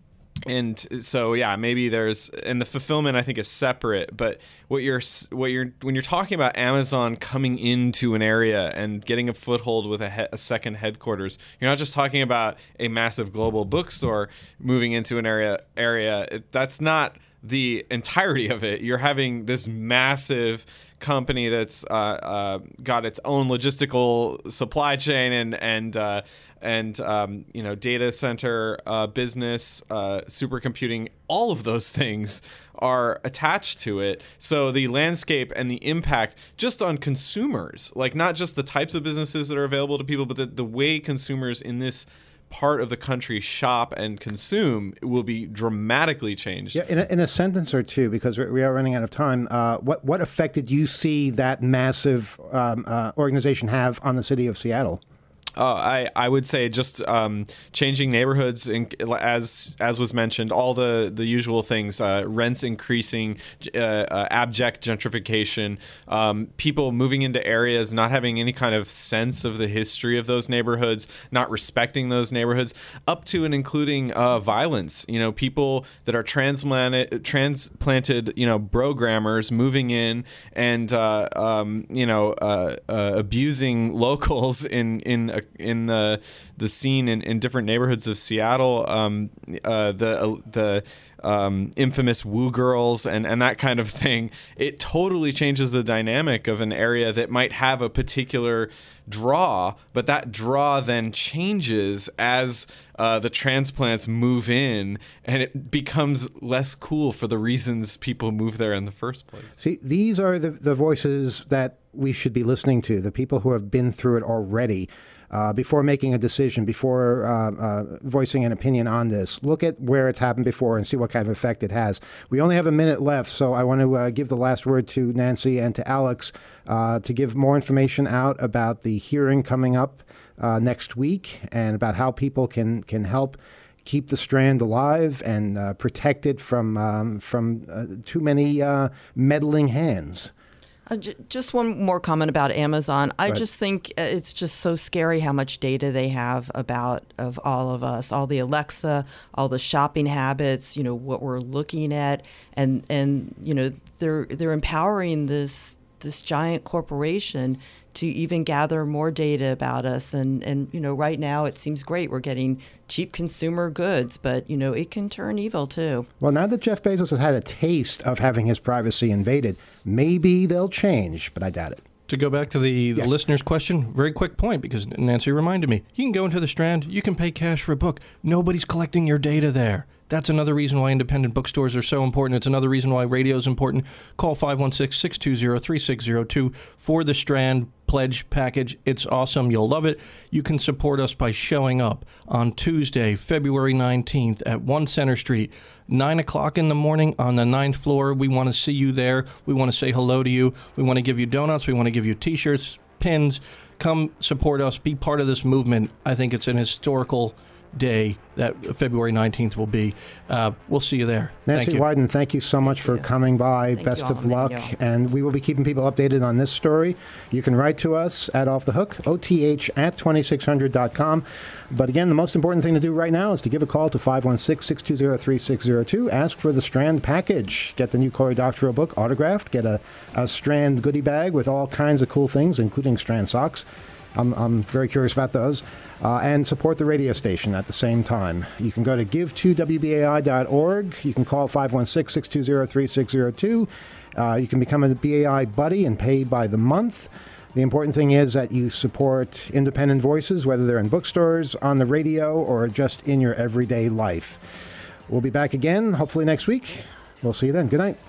And so, yeah, maybe there's, and the fulfillment I think is separate. But what you're, what you're, when you're talking about Amazon coming into an area and getting a foothold with a, he, a second headquarters, you're not just talking about a massive global bookstore moving into an area. Area it, that's not the entirety of it. You're having this massive company that's uh, uh, got its own logistical supply chain and and uh, and um, you know data center uh, business, uh, supercomputing. All of those things are attached to it. So the landscape and the impact just on consumers, like not just the types of businesses that are available to people, but the, the way consumers in this part of the country shop and consume will be dramatically changed. Yeah, in a, in a sentence or two, because we are running out of time, uh, what, what effect did you see that massive um, uh, organization have on the city of Seattle? Uh, I, I would say just um, changing neighborhoods, in, as as was mentioned, all the, the usual things, uh, rents increasing, uh, uh, abject gentrification, um, people moving into areas, not having any kind of sense of the history of those neighborhoods, not respecting those neighborhoods, up to and including uh, violence. You know, people that are transplanted, transplanted, you know, programmers moving in and, uh, um, you know, uh, uh, abusing locals in, in a in the the scene in, in different neighborhoods of Seattle, um, uh, the the um, infamous Woo Girls and, and that kind of thing. It totally changes the dynamic of an area that might have a particular draw, but that draw then changes as uh, the transplants move in, and it becomes less cool for the reasons people move there in the first place. See, these are the, the voices that we should be listening to, the people who have been through it already. Uh, before making a decision, before uh, uh, voicing an opinion on this, look at where it's happened before and see what kind of effect it has. We only have a minute left, so I want to uh, give the last word to Nancy and to Alex uh, to give more information out about the hearing coming up uh, next week and about how people can, can help keep the Strand alive and uh, protect it from, um, from uh, too many uh, meddling hands. Uh, j- just one more comment about Amazon. I Right. just think uh, it's just so scary how much data they have about of all of us, all the Alexa, all the shopping habits, you know, what we're looking at, and and you know they're they're empowering this this giant corporation to even gather more data about us. And, and, you know, right now it seems great. We're getting cheap consumer goods, but, you know, it can turn evil too. Well, now that Jeff Bezos has had a taste of having his privacy invaded, maybe they'll change, but I doubt it. To go back to the, the Yes. listener's question, very quick point, because Nancy reminded me. You can go into the Strand, you can pay cash for a book. Nobody's collecting your data there. That's another reason why independent bookstores are so important. It's another reason why radio is important. Call five one six, six two zero, three six zero two for the Strand Pledge package. It's awesome. You'll love it. You can support us by showing up on Tuesday, February nineteenth at one Center Street, nine o'clock in the morning on the ninth floor. We want to see you there. We want to say hello to you. We want to give you donuts. We want to give you T-shirts, pins. Come support us. Be part of this movement. I think it's an historical day that February nineteenth will be. Uh, we'll see you there. Nancy Thank you. Wyden, thank you so much for coming by. Thank Best you all, of luck. Emmanuel. And we will be keeping people updated on this story. You can write to us at Off the Hook, O T H at twenty-six hundred dot com. But again, the most important thing to do right now is to give a call to five one six, six two zero, three six zero two. Ask for the Strand package. Get the new Cory Doctorow book autographed. Get a, a Strand goodie bag with all kinds of cool things, including Strand socks. I'm, I'm very curious about those. Uh, and support the radio station at the same time. You can go to give to W B A I dot org. You can call five one six, six two zero, three six zero two. Uh, you can become a B A I buddy and pay by the month. The important thing is that you support independent voices, whether they're in bookstores, on the radio, or just in your everyday life. We'll be back again, hopefully next week. We'll see you then. Good night.